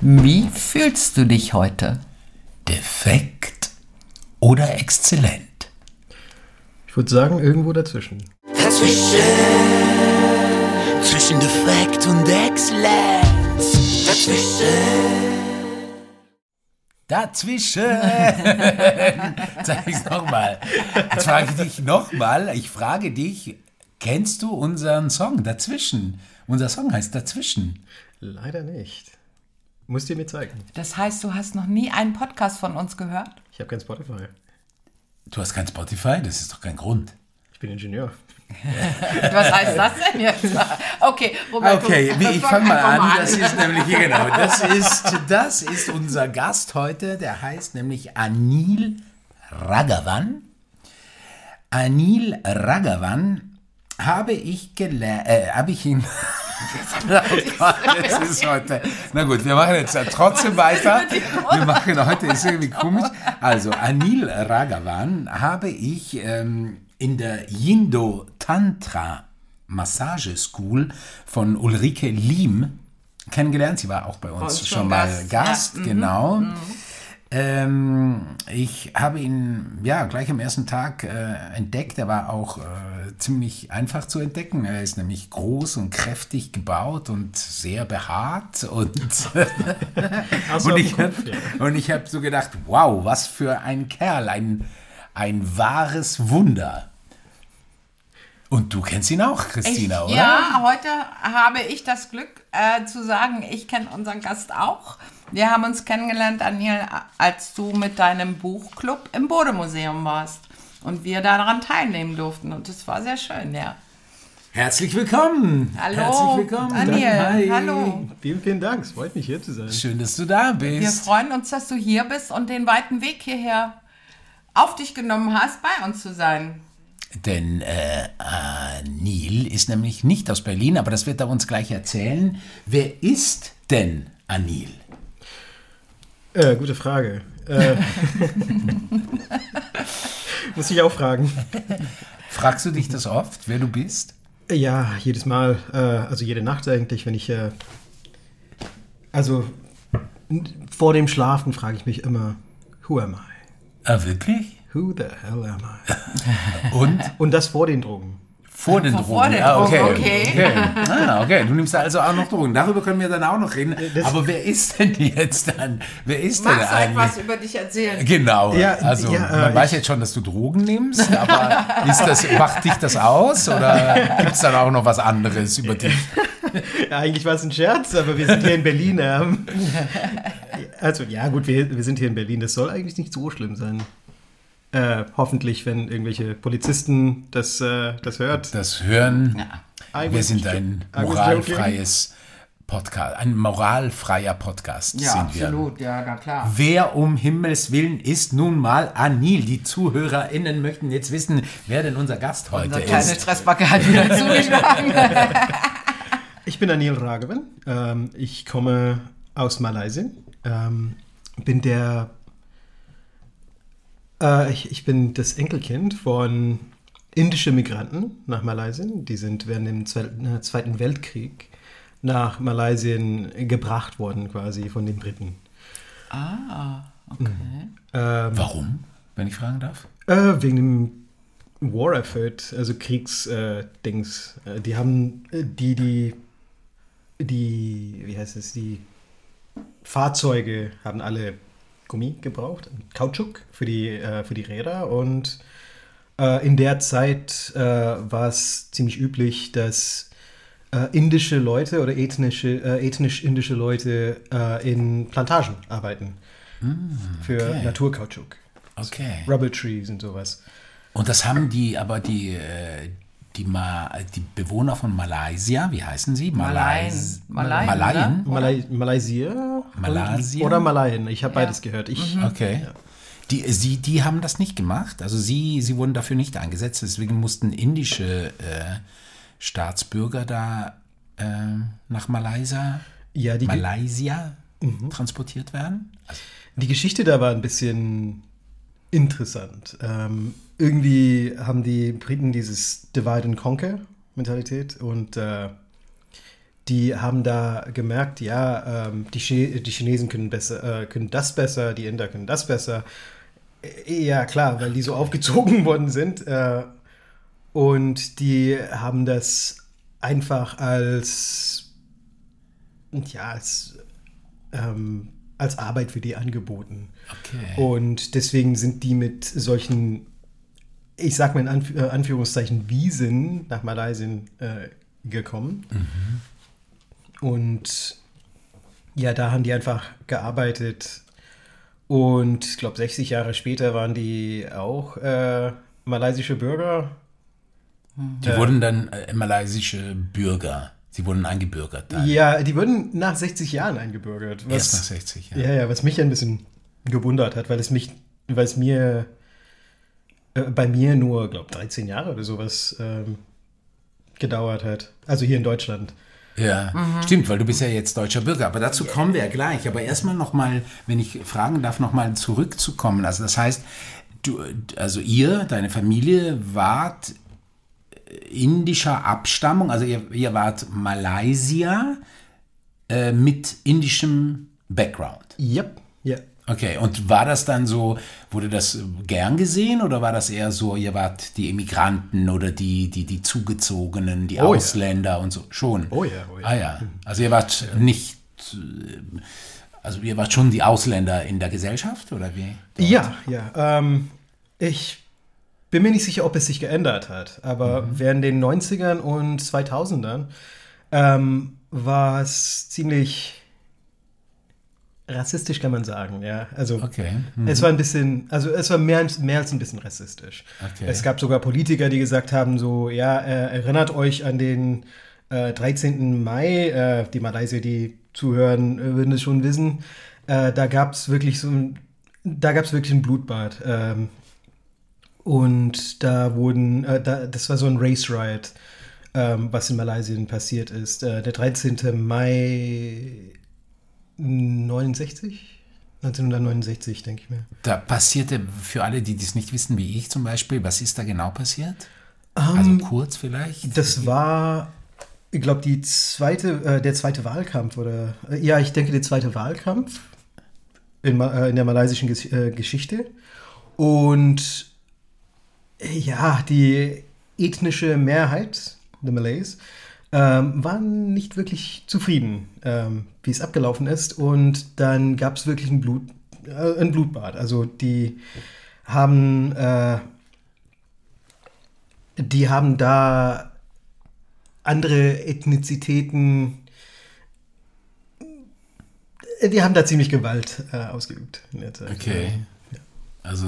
Wie fühlst du dich heute? Defekt oder exzellent? Ich würde sagen, irgendwo dazwischen. Zwischen Defekt und Exzellenz. Dazwischen. Sag ich's nochmal. Jetzt frage ich dich nochmal. Ich frage dich, kennst du unseren Song Dazwischen? Unser Song heißt Dazwischen. Leider nicht. Musst du mir zeigen. Das heißt, du hast noch nie einen Podcast von uns gehört? Ich habe kein Spotify. Du hast kein Spotify? Das ist doch kein Grund. Ich bin Ingenieur. Was heißt das denn jetzt? Okay, Roberto, ich fange mal an. Das ist nämlich, genau, das ist unser Gast heute. Der heißt nämlich Anil Raghavan. Anil Raghavan habe ich ihn... Oh Gott, das ist heute... Na gut, wir machen jetzt trotzdem weiter. Wir machen heute, ist irgendwie komisch. Also, Anil Raghavan habe ich in der Yindo Tantra Massage School von Ulrike Liem kennengelernt. Sie war auch bei uns schon mal Gast, ja. Genau. Ich habe ihn gleich am ersten Tag entdeckt. Er war auch ziemlich einfach zu entdecken. Er ist nämlich groß und kräftig gebaut und sehr behaart. Und ich habe so gedacht, wow, was für ein Kerl, ein wahres Wunder. Und du kennst ihn auch, Christina, oder? Ja, heute habe ich das Glück zu sagen, ich kenne unseren Gast auch. Wir haben uns kennengelernt, Anil, als du mit deinem Buchclub im Bode-Museum warst und wir daran teilnehmen durften. Und das war sehr schön, ja. Herzlich willkommen. Hallo, herzlich willkommen. Anil. Hi. Hallo. Vielen, vielen Dank. Es freut mich, hier zu sein. Schön, dass du da bist. Wir freuen uns, dass du hier bist und den weiten Weg hierher auf dich genommen hast, bei uns zu sein. Denn Anil ist nämlich nicht aus Berlin, aber das wird er uns gleich erzählen. Wer ist denn Anil? Gute Frage. Muss ich auch fragen. Fragst du dich das oft, wer du bist? Ja, jedes Mal, also jede Nacht eigentlich, wenn ich, vor dem Schlafen frage ich mich immer, who am I? Ah, wirklich? Who the hell am I? Und? Und das vor den Drogen. Vor den Drogen. Vor den Drogen, okay. Okay, du nimmst also auch noch Drogen. Darüber können wir dann auch noch reden. Aber wer ist denn jetzt dann? Wer ist denn Magst du etwas über dich erzählen? Genau. Ja, man weiß jetzt schon, dass du Drogen nimmst, aber macht dich das aus oder gibt es dann auch noch was anderes über dich? Ja, eigentlich war es ein Scherz, aber wir sind hier in Berlin. Also, ja gut, wir sind hier in Berlin. Das soll eigentlich nicht so schlimm sein. Hoffentlich, wenn irgendwelche Polizisten das hört. Das hören. Ja. Wir sind ein moralfreies Podcast, ein moralfreier Podcast. Ja, sind wir. absolut, ja, na klar. Wer um Himmels Willen ist nun mal Anil? Die ZuhörerInnen möchten jetzt wissen, wer denn unser Gast heute ist. Kleine Stressbacke hat wieder zugeschlagen. Ich bin Anil Raghavan. Ich komme aus Malaysia. Ich bin das Enkelkind von indischen Migranten nach Malaysia. Die sind während dem Zweiten Weltkrieg nach Malaysia gebracht worden, quasi von den Briten. Ah, okay. Warum, wenn ich fragen darf? Wegen dem War Effort, also Kriegsdings. Die haben die Fahrzeuge haben alle Gummi gebraucht, Kautschuk für die Räder, und in der Zeit war es ziemlich üblich, dass indische Leute oder ethnisch indische Leute in Plantagen arbeiten für Naturkautschuk. Okay. Rubber Trees und sowas. Und das haben die Bewohner von Malaysia, wie heißen sie? Malaien? Malaysia? Malaysia? Oder Malaien, ich habe beides gehört. Okay. Ja. Die haben das nicht gemacht, also sie wurden dafür nicht eingesetzt, deswegen mussten indische Staatsbürger da nach Malaysia transportiert werden. Also, die Geschichte da war ein bisschen interessant. Irgendwie haben die Briten dieses Divide and Conquer Mentalität und die haben da gemerkt, ja, die Chinesen können das besser, die Inder können das besser. Ja, klar, weil die so aufgezogen worden sind. Und die haben das einfach als Arbeit für die angeboten. Okay. Und deswegen sind die mit solchen, ich sag mal in Anführungszeichen, Visen nach Malaysia gekommen. Und ja, da haben die einfach gearbeitet. Und ich glaube, 60 Jahre später waren die auch malaysische Bürger. Die wurden dann malaysische Bürger. Sie wurden eingebürgert dann. Ja, die wurden nach 60 Jahren eingebürgert. Erst nach 60 Jahren. Ja, was mich ein bisschen gewundert hat, weil es mir bei mir nur, glaube 13 Jahre oder sowas gedauert hat. Also hier in Deutschland. Ja, stimmt, weil du bist ja jetzt deutscher Bürger. Aber dazu kommen wir ja gleich. Aber erstmal nochmal, wenn ich fragen darf, nochmal zurückzukommen. Also das heißt, ihr, deine Familie, wart indischer Abstammung. Also ihr wart Malaysier mit indischem Background. Yep, ja. Okay, und war das dann so, wurde das gern gesehen oder war das eher so, ihr wart die Immigranten oder die Zugezogenen, die Ausländer und so? Schon? Oh ja. Ah ja, also ihr wart nicht, also ihr wart schon die Ausländer in der Gesellschaft oder wie? Ja. Ich bin mir nicht sicher, ob es sich geändert hat, aber während den 90ern und 2000ern war es ziemlich rassistisch, kann man sagen, ja. Also es war ein bisschen, es war mehr als ein bisschen rassistisch. Okay. Es gab sogar Politiker, die gesagt haben, so, ja, erinnert euch an den 13. Mai, die Malaysier, die zuhören, würden es schon wissen. Da gab es wirklich ein Blutbad. Und da wurden, das war so ein Race Riot, was in Malaysia passiert ist. Der 13. Mai 1969, denke ich mir. Da passierte, für alle, die das nicht wissen, wie ich zum Beispiel, was ist da genau passiert? Also kurz vielleicht? Das war, ich glaube, der zweite Wahlkampf, oder, ja, ich denke, der zweite Wahlkampf in der malaysischen Geschichte. Und ja, die ethnische Mehrheit, the Malays, waren nicht wirklich zufrieden, wie es abgelaufen ist. Und dann gab es wirklich ein Blutbad. Also die haben da andere Ethnizitäten, die haben da ziemlich Gewalt ausgeübt in der Zeit. Okay. Ja. Also,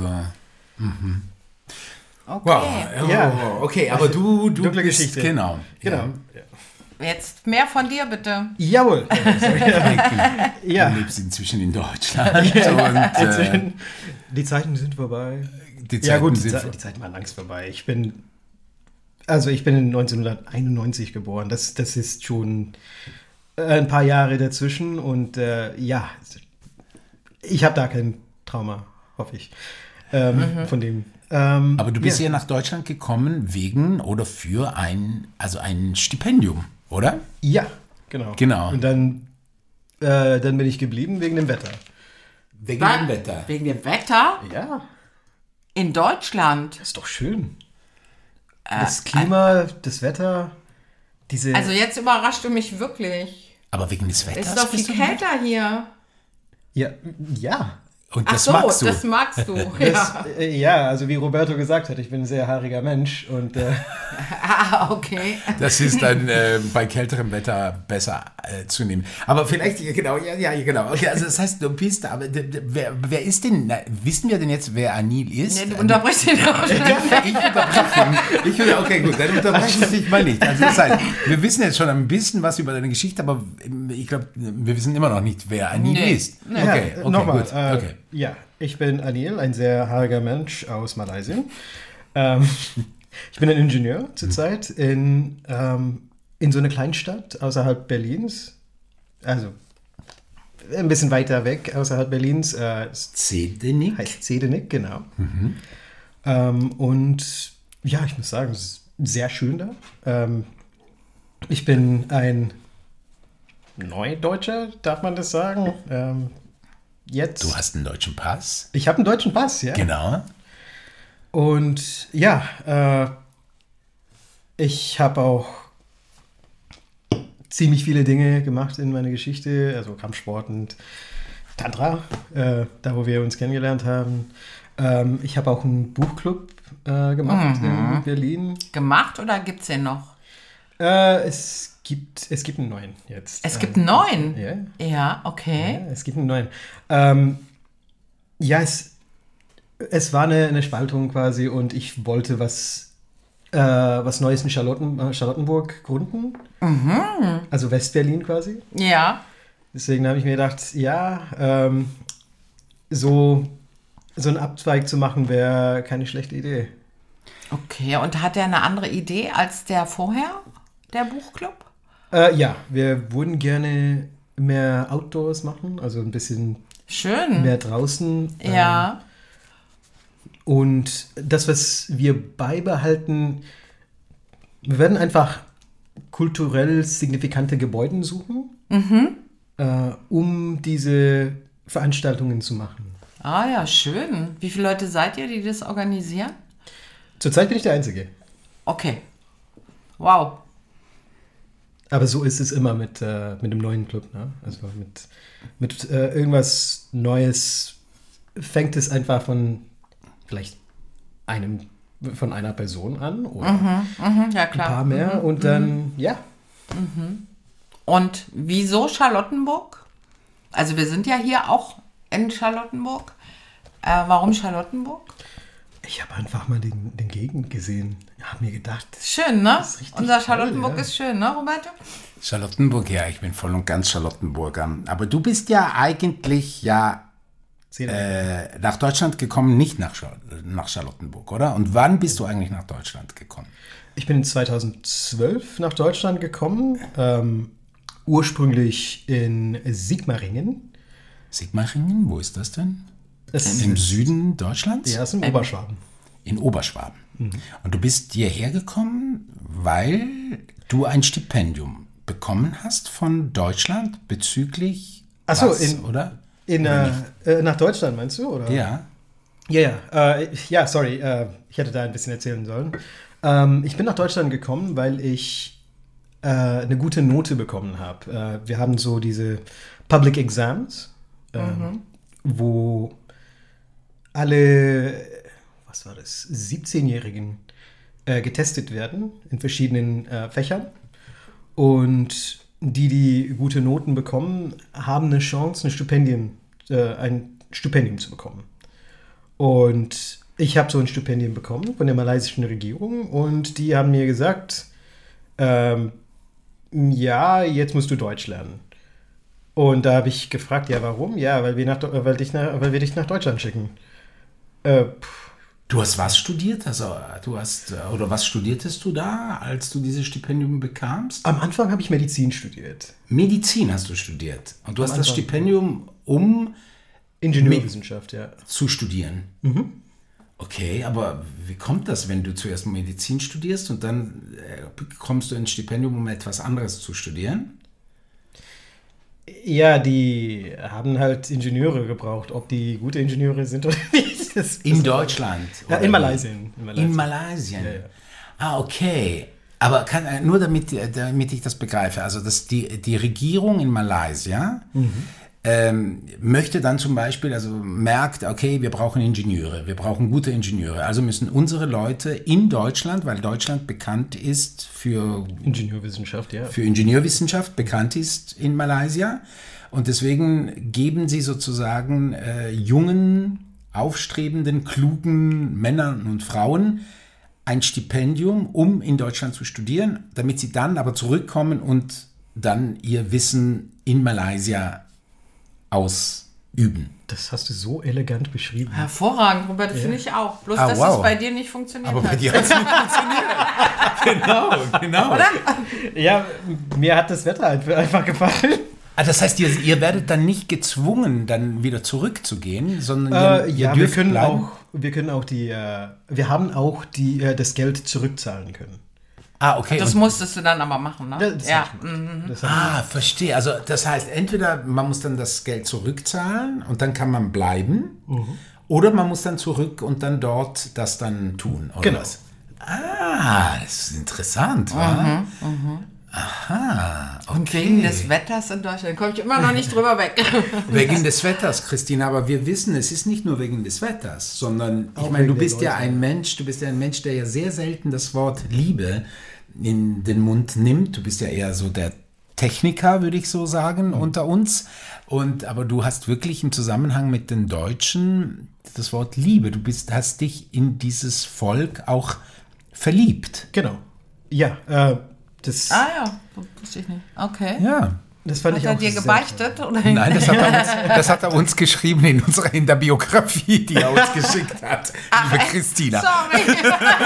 Okay. Wow, Ja. okay, aber du Dunkle bist, Geschichte. Genau. Genau. Jetzt mehr von dir, bitte. Jawohl. Ja. Du lebst inzwischen in Deutschland. Und, die Zeiten sind vorbei. die Zeiten waren längst vorbei. Ich bin in 1991 geboren. Das ist schon ein paar Jahre dazwischen. Und ja, ich habe da kein Trauma, hoffe ich, von dem. aber du bist ja nach Deutschland gekommen wegen oder für ein Stipendium, oder? Ja, genau. Und dann bin ich geblieben wegen dem Wetter. Wegen dem Wetter. Wegen dem Wetter? Ja. In Deutschland? Das ist doch schön. Das Klima, das Wetter, diese... Also jetzt überraschst du mich wirklich. Aber wegen des Wetters? Es ist doch viel kälter hier. Ja. Und das Ach so, magst du. das magst du. Ja, also wie Roberto gesagt hat, ich bin ein sehr haariger Mensch und Okay. Das ist dann bei kälterem Wetter besser zu nehmen. Aber vielleicht, genau. Okay, also das heißt, du bist, aber wer ist denn, wissen wir denn jetzt, wer Anil ist? Nee, du unterbrichst ihn auch. Ich unterbreche ihn. Okay, gut, dann unterbreche ich dich mal nicht. Also das heißt, wir wissen jetzt schon ein bisschen was über deine Geschichte, aber ich glaube, wir wissen immer noch nicht, wer Anil ist. Okay, nochmal. gut. Okay. Ja, ich bin Anil, ein sehr haariger Mensch aus Malaysia. Ich bin ein Ingenieur zurzeit in so einer Kleinstadt außerhalb Berlins. Also ein bisschen weiter weg außerhalb Berlins. Zehdenick? Heißt Zehdenick, genau. Und ja, ich muss sagen, es ist sehr schön da. Ich bin ein Neudeutscher, darf man das sagen? Jetzt. Du hast einen deutschen Pass? Ich habe einen deutschen Pass, ja. Genau. Und ja, ich habe auch ziemlich viele Dinge gemacht in meiner Geschichte, also Kampfsport und Tantra, da wo wir uns kennengelernt haben. Ich habe auch einen Buchclub gemacht in Berlin. Gemacht oder gibt es den noch? Es gibt einen neuen jetzt. Es gibt einen neuen? Ja. Ja, okay. Ja, es gibt einen neuen. Ja, es war eine Spaltung quasi und ich wollte was Neues in Charlottenburg gründen. Also Westberlin quasi. Ja. Deswegen habe ich mir gedacht, ja, so einen Abzweig zu machen, wäre keine schlechte Idee. Okay, und hat er eine andere Idee als der vorher, der Buchclub? Ja, wir würden gerne mehr Outdoors machen, also ein bisschen Schön. mehr draußen. Ja. Und das, was wir beibehalten, wir werden einfach kulturell signifikante Gebäude suchen, um diese Veranstaltungen zu machen. Ah ja, schön. Wie viele Leute seid ihr, die das organisieren? Zurzeit bin ich der Einzige. Okay. Wow. Aber so ist es immer mit dem neuen Club. Ne? Also mit irgendwas Neues fängt es einfach von vielleicht von einer Person an oder Ja, klar. ein paar mehr und dann, ja. Und wieso Charlottenburg? Also wir sind ja hier auch in Charlottenburg. Warum Charlottenburg? Ich habe einfach mal den Gegend gesehen. Habe mir gedacht, Schön, ne? das ist richtig Unser toll, Charlottenburg ja. ist schön, ne, Roberto? Charlottenburg, ja, ich bin voll und ganz Charlottenburger. Aber du bist ja eigentlich nach Deutschland gekommen, nicht nach Charlottenburg, oder? Und wann bist du eigentlich nach Deutschland gekommen? Ich bin 2012 nach Deutschland gekommen, ursprünglich in Sigmaringen. Sigmaringen, wo ist das denn? Das Im Süden Deutschlands? Ja, ist im Oberschwaben. In Oberschwaben. Und du bist hierher gekommen, weil du ein Stipendium bekommen hast von Deutschland bezüglich Achso, oder? Nach Deutschland meinst du? Oder? Ja. Ja, sorry, ich hätte da ein bisschen erzählen sollen. Ich bin nach Deutschland gekommen, weil ich eine gute Note bekommen habe. Wir haben so diese Public Exams, wo alle, 17-Jährigen getestet werden in verschiedenen Fächern. Und die gute Noten bekommen, haben eine Chance, ein Stipendium zu bekommen. Und ich habe so ein Stipendium bekommen von der malaysischen Regierung und die haben mir gesagt, ja, jetzt musst du Deutsch lernen. Und da habe ich gefragt, ja, warum? Ja, weil wir dich nach Deutschland schicken. Du hast was studiert? Also oder was studiertest du da, als du dieses Stipendium bekamst? Am Anfang habe ich Medizin studiert. Medizin hast du studiert. Und du hast das Stipendium, um Ingenieurwissenschaft, ja. zu studieren. Okay, aber wie kommt das, wenn du zuerst Medizin studierst und dann bekommst du ein Stipendium, um etwas anderes zu studieren? Ja, die haben halt Ingenieure gebraucht. Ob die gute Ingenieure sind oder nicht. In Deutschland? Ja, in Malaysia. In Malaysia? Ja. Ah, okay. Aber nur damit ich das begreife, also dass die Regierung in Malaysia möchte dann zum Beispiel, also merkt, okay, wir brauchen Ingenieure, wir brauchen gute Ingenieure, also müssen unsere Leute in Deutschland, weil Deutschland bekannt ist für Ingenieurwissenschaft, bekannt ist in Malaysia und deswegen geben sie sozusagen jungen, aufstrebenden, klugen Männern und Frauen ein Stipendium, um in Deutschland zu studieren, damit sie dann aber zurückkommen und dann ihr Wissen in Malaysia ausüben. Das hast du so elegant beschrieben. Hervorragend, Robert, finde ich auch. Bloß, dass es bei dir nicht funktioniert aber hat. bei dir hat es nicht funktioniert. Genau. Oder? Ja, mir hat das Wetter einfach gefallen. Ah, das heißt, ihr werdet dann nicht gezwungen, dann wieder zurückzugehen, sondern ihr dürft bleiben? Wir haben auch das Geld zurückzahlen können. Ah, okay. Das Und- musstest du dann aber machen, ne? Das Ja. hab ich gemacht. Das hab ich- Verstehe. Also das heißt, entweder man muss dann das Geld zurückzahlen und dann kann man bleiben, oder man muss dann zurück und dann dort das dann tun, oder Genau. was? Ah, das ist interessant, wa? Aha, okay. Und wegen des Wetters in Deutschland komme ich immer noch nicht drüber weg. Wegen des Wetters, Christina, aber wir wissen, es ist nicht nur wegen des Wetters, sondern ich Auch meine, du wegen der bist ja Leute. ein Mensch, der ja sehr selten das Wort Liebe in den Mund nimmt. Du bist ja eher so der Techniker, würde ich so sagen, unter uns. Aber du hast wirklich im Zusammenhang mit den Deutschen das Wort Liebe. Hast dich in dieses Volk auch verliebt. Genau. Ja, das, Ah ja, wusste ich nicht. Okay. Ja. das fand Hat ich er auch dir sehr gebeichtet? Oder? Nein, das hat er uns geschrieben in der Biografie, die er uns geschickt hat, liebe Christina. Sorry.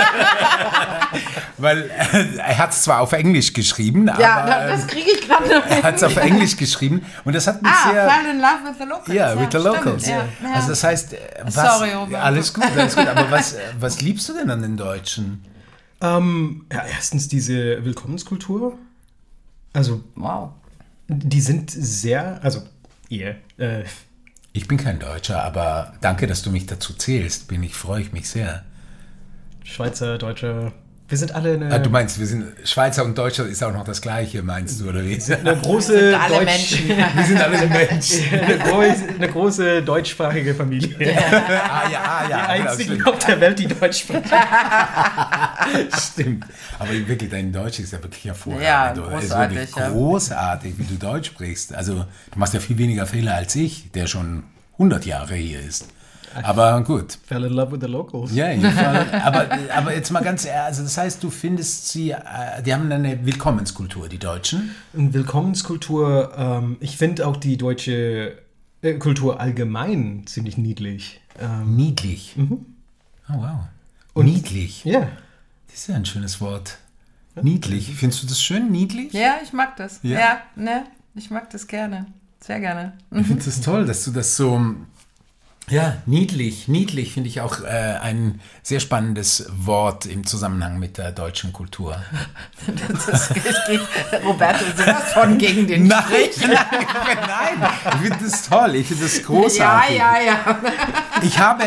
Weil er hat es zwar auf Englisch geschrieben, Ja, aber das kriege ich gerade noch er hat es auf Englisch geschrieben und das hat mich sehr... Fall in love with the locals. Ja, with the stimmt, locals. Ja. Also das heißt, Sorry, Robert. alles gut, aber was liebst du denn an den Deutschen? Ja, erstens diese Willkommenskultur. Also, Wow. die sind sehr, also ihr, Ich bin kein Deutscher, aber danke, dass du mich dazu zählst. Freue ich mich sehr. Schweizer, Deutscher, wir sind alle eine, Du meinst, wir sind Schweizer und Deutscher ist auch noch das Gleiche, meinst du, oder wie? eine große Alle Deutsch, Menschen. Wir sind alle Menschen. eine große deutschsprachige Familie. Ja, Die einzigen auf der Welt, die Deutsch sprechen. Stimmt. Aber wirklich, dein Deutsch ist ja wirklich hervorragend. Ja, oder? großartig, Es ist wirklich großartig, wie du Deutsch sprichst. Also, du machst ja viel weniger Fehler als ich, der schon 100 Jahre hier ist. Aber gut. Fell in love with the locals. Ja, in jedem Fall. Aber jetzt mal ganz ehrlich, also das heißt, du findest die haben eine Willkommenskultur, die Deutschen. Eine Willkommenskultur, ich finde auch die deutsche Kultur allgemein ziemlich niedlich. Niedlich. Oh, wow. Niedlich. Ja. Das ist ja ein schönes Wort. Niedlich. Findest du das schön, niedlich? Ja, ich mag das. Ja. Ja, ne? Ich mag das gerne. Sehr gerne. Ich finde das toll, dass du das so... Ja, niedlich. Niedlich finde ich auch ein sehr spannendes Wort im Zusammenhang mit der deutschen Kultur. Es geht Roberto sowas von gegen den Nein, Strich. nein, ich finde das toll, ich finde das großartig. Ja. Ich habe,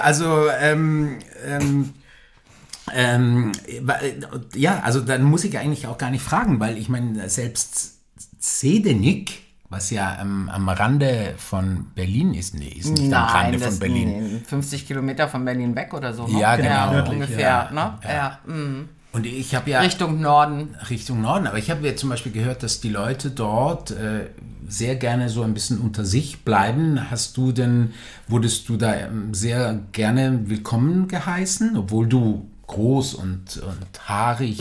ja, also dann muss ich eigentlich auch gar nicht fragen, weil ich meine, selbst Zedenik, was ja am Rande von Berlin ist, ist nicht am Rande von Berlin. 50 Kilometer von Berlin weg oder so. Ne? Ja, genau. Ja, ungefähr. Ja, Ne? ja. Ja. Und ich habe ja... Richtung Norden. Richtung Norden, aber ich habe ja zum Beispiel gehört, dass die Leute dort sehr gerne so ein bisschen unter sich bleiben. Wurdest du da sehr gerne willkommen geheißen, obwohl du groß und haarig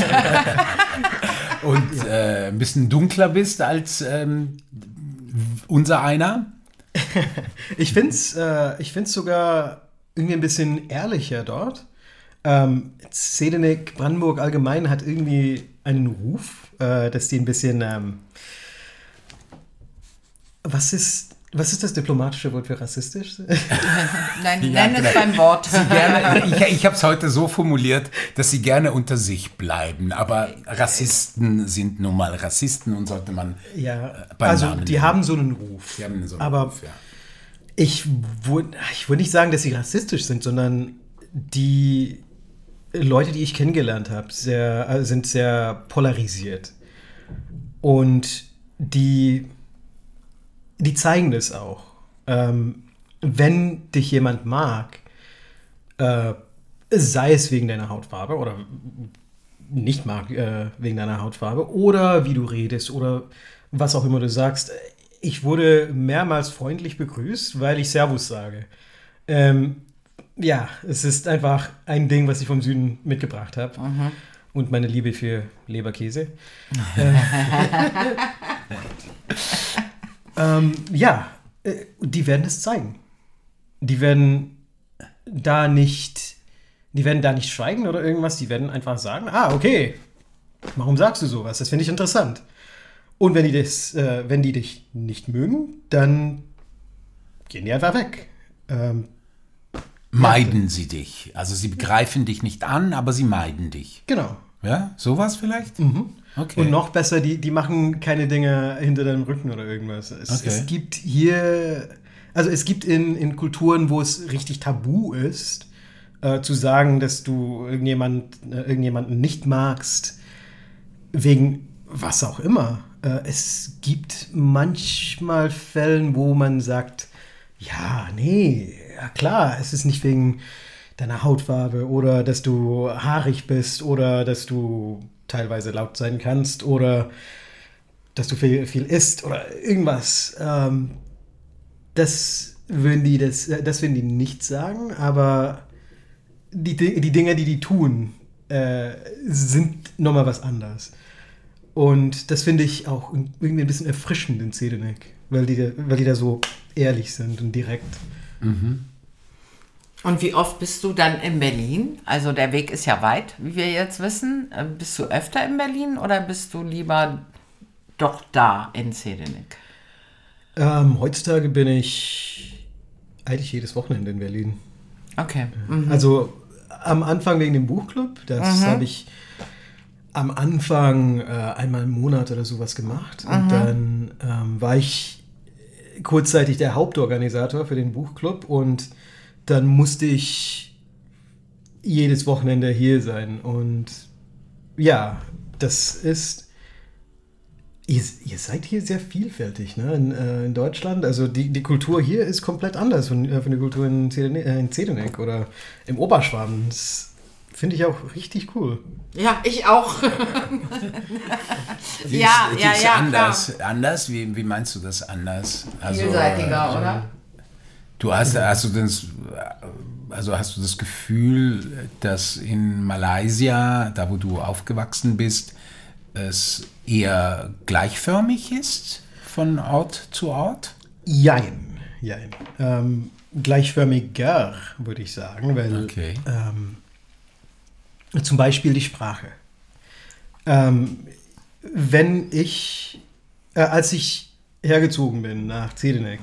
und ein bisschen dunkler bist als unser einer? Ich finde es sogar irgendwie ein bisschen ehrlicher dort. Zedenik, Brandenburg allgemein hat irgendwie einen Ruf, dass die ein bisschen, was ist das diplomatische Wort für rassistisch? Nenn Ja, es genau. beim Wort. Ich habe es heute so formuliert, dass sie gerne unter sich bleiben, aber Rassisten sind nun mal Rassisten und sollte man Ja, beim also Namen die nennen. haben so einen Ruf. Die haben so einen Aber Ruf, ja. ich würde nicht sagen, dass sie rassistisch sind, sondern die Leute, die ich kennengelernt habe, sind sehr polarisiert. Und die zeigen das auch. Wenn dich jemand mag, sei es wegen deiner Hautfarbe oder nicht mag wegen deiner Hautfarbe oder wie du redest oder was auch immer du sagst. Ich wurde mehrmals freundlich begrüßt, weil ich Servus sage. Ja, es ist einfach ein Ding, was ich vom Süden mitgebracht habe. Und meine Liebe für Leberkäse. Ja, die werden es zeigen. Die werden da nicht schweigen oder irgendwas. Die werden einfach sagen, okay, warum sagst du sowas? Das finde ich interessant. Und wenn die dich nicht mögen, dann gehen die einfach weg. Meiden sie dich. Also sie greifen dich nicht an, aber sie meiden dich. Genau. Ja, sowas vielleicht? Okay. Und noch besser, die machen keine Dinge hinter deinem Rücken oder irgendwas. Es gibt hier, also es gibt in Kulturen, wo es richtig tabu ist, zu sagen, dass du irgendjemanden nicht magst, wegen was auch immer. Es gibt manchmal Fällen, wo man sagt, ja, nee, ja klar, es ist nicht wegen deiner Hautfarbe oder dass du haarig bist oder dass du teilweise laut sein kannst oder dass du viel isst oder irgendwas. Das würden die nicht sagen, aber die Dinge, die tun, sind nochmal was anderes. Und das finde ich auch irgendwie ein bisschen erfrischend in Zedinek, weil die da so ehrlich sind und direkt. Und wie oft bist du dann in Berlin? Also der Weg ist ja weit, wie wir jetzt wissen. Bist du öfter in Berlin oder bist du lieber doch da in Zedinek? Heutzutage bin ich eigentlich jedes Wochenende in Berlin. Okay. Also am Anfang wegen dem Buchclub, das habe ich am Anfang einmal im Monat oder sowas gemacht. Und dann war ich kurzzeitig der Hauptorganisator für den Buchclub und dann musste ich jedes Wochenende hier sein. Und ja, das ist... Ihr seid hier sehr vielfältig, ne? In Deutschland. Also die Kultur hier ist komplett anders von der Kultur in Zedinek oder im Oberschwaben. Das finde ich auch richtig cool. Ja, ich auch. Die ist anders. Klar. Anders? Wie meinst du das anders? Vielseitiger, oder? Hast du das Gefühl, dass in Malaysia, da wo du aufgewachsen bist, es eher gleichförmig ist von Ort zu Ort? Jein. Gleichförmiger, würde ich sagen, weil zum Beispiel die Sprache. Als ich hergezogen bin nach Zedinek,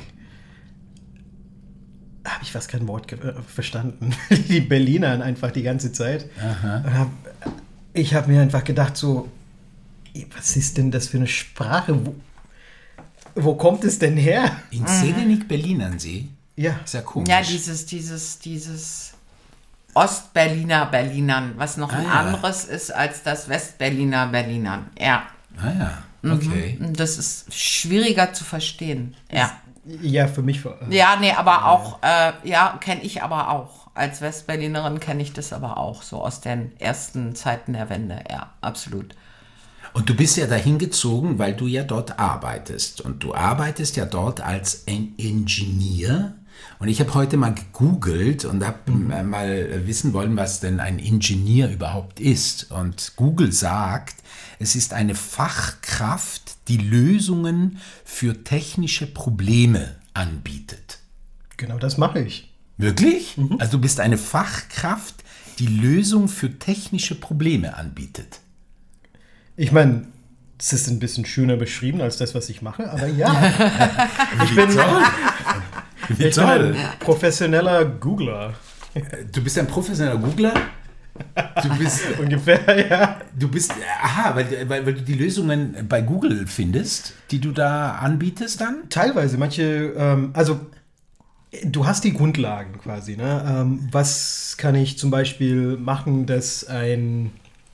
habe ich fast kein Wort verstanden. Die Berlinern einfach die ganze Zeit. Ich habe mir einfach gedacht so, was ist denn das für eine Sprache? Wo kommt es denn her? In Zedinek Berlinern Sie? Ja. Ist ja komisch. Ja, dieses Ostberliner Berlinern, was noch ein anderes ist als das Westberliner Berlinern. Ja. Ah ja, okay. Das ist schwieriger zu verstehen. Ja. Ja, für mich. Ja, nee, aber auch, kenne ich aber auch. Als Westberlinerin kenne ich das aber auch, so aus den ersten Zeiten der Wende. Ja, absolut. Und du bist ja dahin gezogen, weil du ja dort arbeitest. Und du arbeitest ja dort als ein Ingenieur. Und ich habe heute mal gegoogelt und habe mal wissen wollen, was denn ein Ingenieur überhaupt ist. Und Google sagt, es ist eine Fachkraft, die Lösungen für technische Probleme anbietet. Genau das mache ich. Wirklich? Also du bist eine Fachkraft, die Lösungen für technische Probleme anbietet. Ich meine, es ist ein bisschen schöner beschrieben als das, was ich mache, aber ja. Ich bin ein professioneller Googler. Du bist ein professioneller Googler? Du bist ungefähr, ja. Du bist, weil du die Lösungen bei Google findest, die du da anbietest dann? Teilweise, manche, also du hast die Grundlagen quasi, ne? Was kann ich zum Beispiel machen, dass ein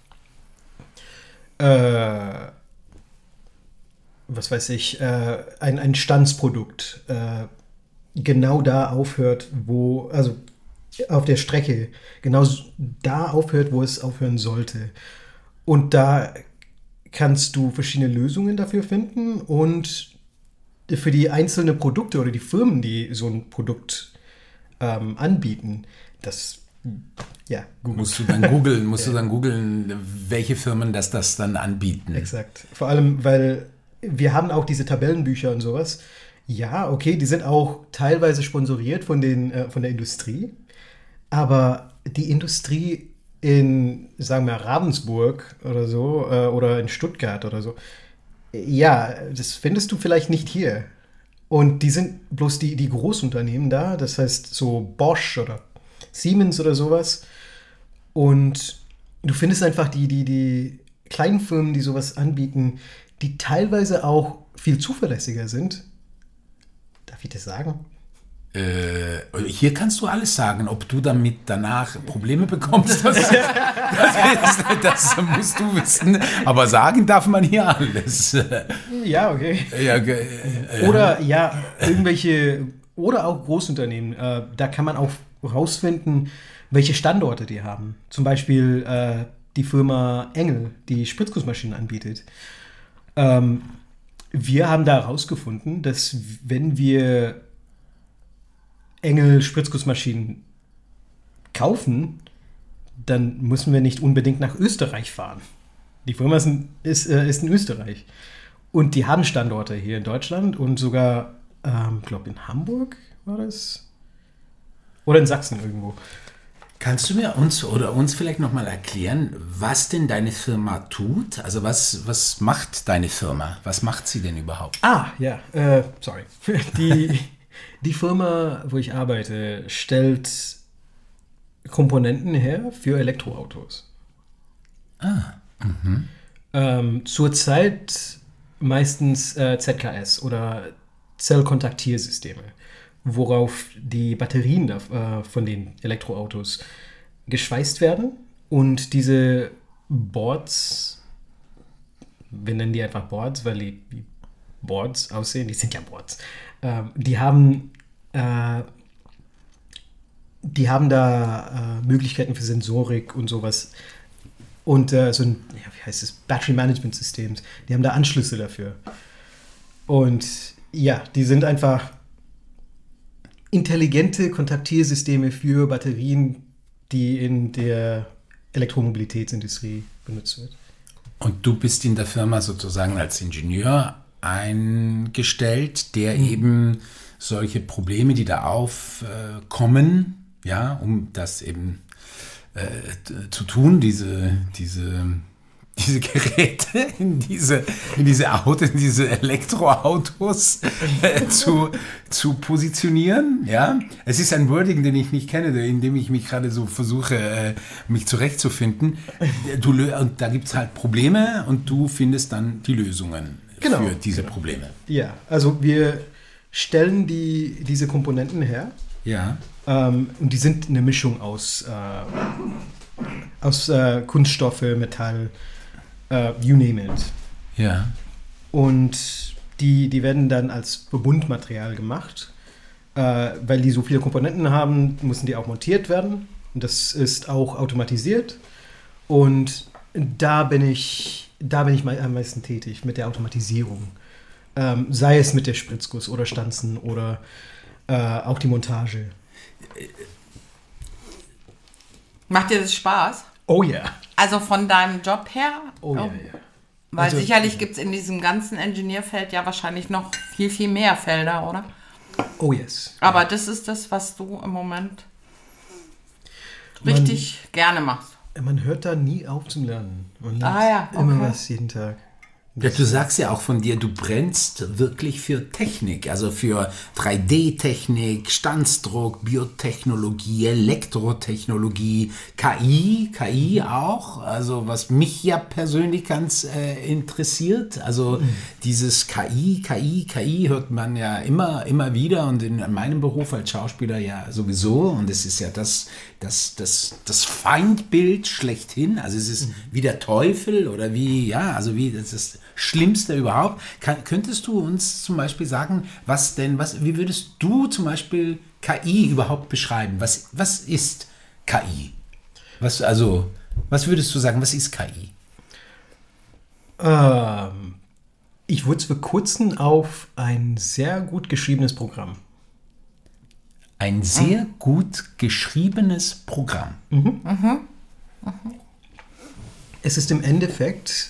ein Stanzprodukt genau da aufhört, also auf der Strecke, genau da aufhört, wo es aufhören sollte. Und da kannst du verschiedene Lösungen dafür finden und für die einzelnen Produkte oder die Firmen, die so ein Produkt anbieten, das musst du dann googeln, welche Firmen das dann anbieten. Exakt. Vor allem, weil wir haben auch diese Tabellenbücher und sowas. Ja, okay, die sind auch teilweise sponsoriert von der Industrie. Aber die Industrie in, sagen wir, Ravensburg oder so, oder in Stuttgart oder so, ja, das findest du vielleicht nicht hier. Und die sind bloß die Großunternehmen da, das heißt so Bosch oder Siemens oder sowas. Und du findest einfach die kleinen Firmen, die sowas anbieten, die teilweise auch viel zuverlässiger sind. Darf ich das sagen? Hier kannst du alles sagen, ob du damit danach Probleme bekommst, das musst du wissen. Aber sagen darf man hier alles. Ja, okay. Ja, Oder oder auch Großunternehmen. Da kann man auch rausfinden, welche Standorte die haben. Zum Beispiel die Firma Engel, die Spritzgussmaschinen anbietet. Wir haben da herausgefunden, dass wenn wir Engel Spritzgussmaschinen kaufen, dann müssen wir nicht unbedingt nach Österreich fahren. Die Firma ist in Österreich. Und die haben Standorte hier in Deutschland und sogar, ich glaube in Hamburg war das. Oder in Sachsen irgendwo. Kannst du mir uns vielleicht nochmal erklären, was denn deine Firma tut? Also was macht deine Firma? Was macht sie denn überhaupt? Ja, sorry. Die Firma, wo ich arbeite, stellt Komponenten her für Elektroautos. Zurzeit meistens ZKS oder Zellkontaktiersysteme, worauf die Batterien von den Elektroautos geschweißt werden und diese Boards, wir nennen die einfach Boards, weil die wie Boards aussehen, die sind ja Boards, die haben da Möglichkeiten für Sensorik und sowas und wie heißt es, Battery Management Systems, die haben da Anschlüsse dafür und ja, die sind einfach intelligente Kontaktiersysteme für Batterien, die in der Elektromobilitätsindustrie benutzt wird. Und du bist in der Firma sozusagen als Ingenieur eingestellt, der eben solche Probleme, die da aufkommen, ja, um das eben zu tun, diese Geräte in diese Elektroautos zu positionieren. Ja? Es ist ein Wording, den ich nicht kenne, in dem ich mich gerade so versuche, mich zurechtzufinden. Und da gibt es halt Probleme und du findest dann die Lösungen für diese Probleme. Ja, also wir stellen diese Komponenten her. Ja. Und die sind eine Mischung aus Kunststoffe, Metall, you name it. Ja. Und die werden dann als Verbundmaterial gemacht. Weil die so viele Komponenten haben, müssen die auch montiert werden. Und das ist auch automatisiert. Und da bin ich am meisten tätig mit der Automatisierung. Sei es mit der Spritzguss oder Stanzen oder auch die Montage. Macht dir das Spaß? Oh ja. Yeah. Also von deinem Job her? Oh ja, ja. Weil sicherlich gibt es in diesem ganzen Ingenieurfeld ja wahrscheinlich noch viel, viel mehr Felder, oder? Oh yes. Aber das ist das, was du im Moment richtig gerne machst. Man hört da nie auf zum Lernen. Man lernt immer was jeden Tag. Ja, du sagst ja auch von dir, du brennst wirklich für Technik, also für 3D-Technik, Stanzdruck, Biotechnologie, Elektrotechnologie, KI auch, also was mich ja persönlich ganz interessiert, also dieses KI hört man ja immer wieder und in meinem Beruf als Schauspieler ja sowieso und es ist ja das Feindbild schlechthin, also es ist wie der Teufel oder wie das ist Schlimmste überhaupt. Könntest du uns zum Beispiel sagen, wie würdest du zum Beispiel KI überhaupt beschreiben? Was ist KI? Was würdest du sagen, was ist KI? Ich würde es verkürzen auf ein sehr gut geschriebenes Programm. Ein sehr gut geschriebenes Programm. Es ist im Endeffekt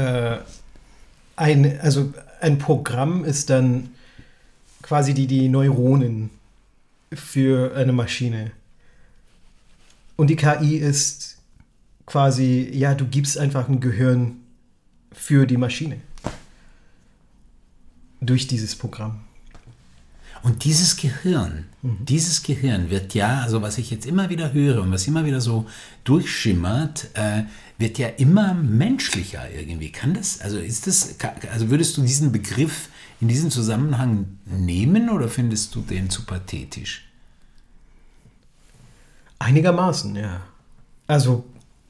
ein Programm ist dann quasi die Neuronen für eine Maschine. Und die KI ist quasi, ja, du gibst einfach ein Gehirn für die Maschine. Durch dieses Programm. Und dieses Gehirn wird ja, also was ich jetzt immer wieder höre und was immer wieder so durchschimmert, wird ja immer menschlicher irgendwie. Also würdest du diesen Begriff in diesem Zusammenhang nehmen oder findest du den zu pathetisch? Einigermaßen, ja. Also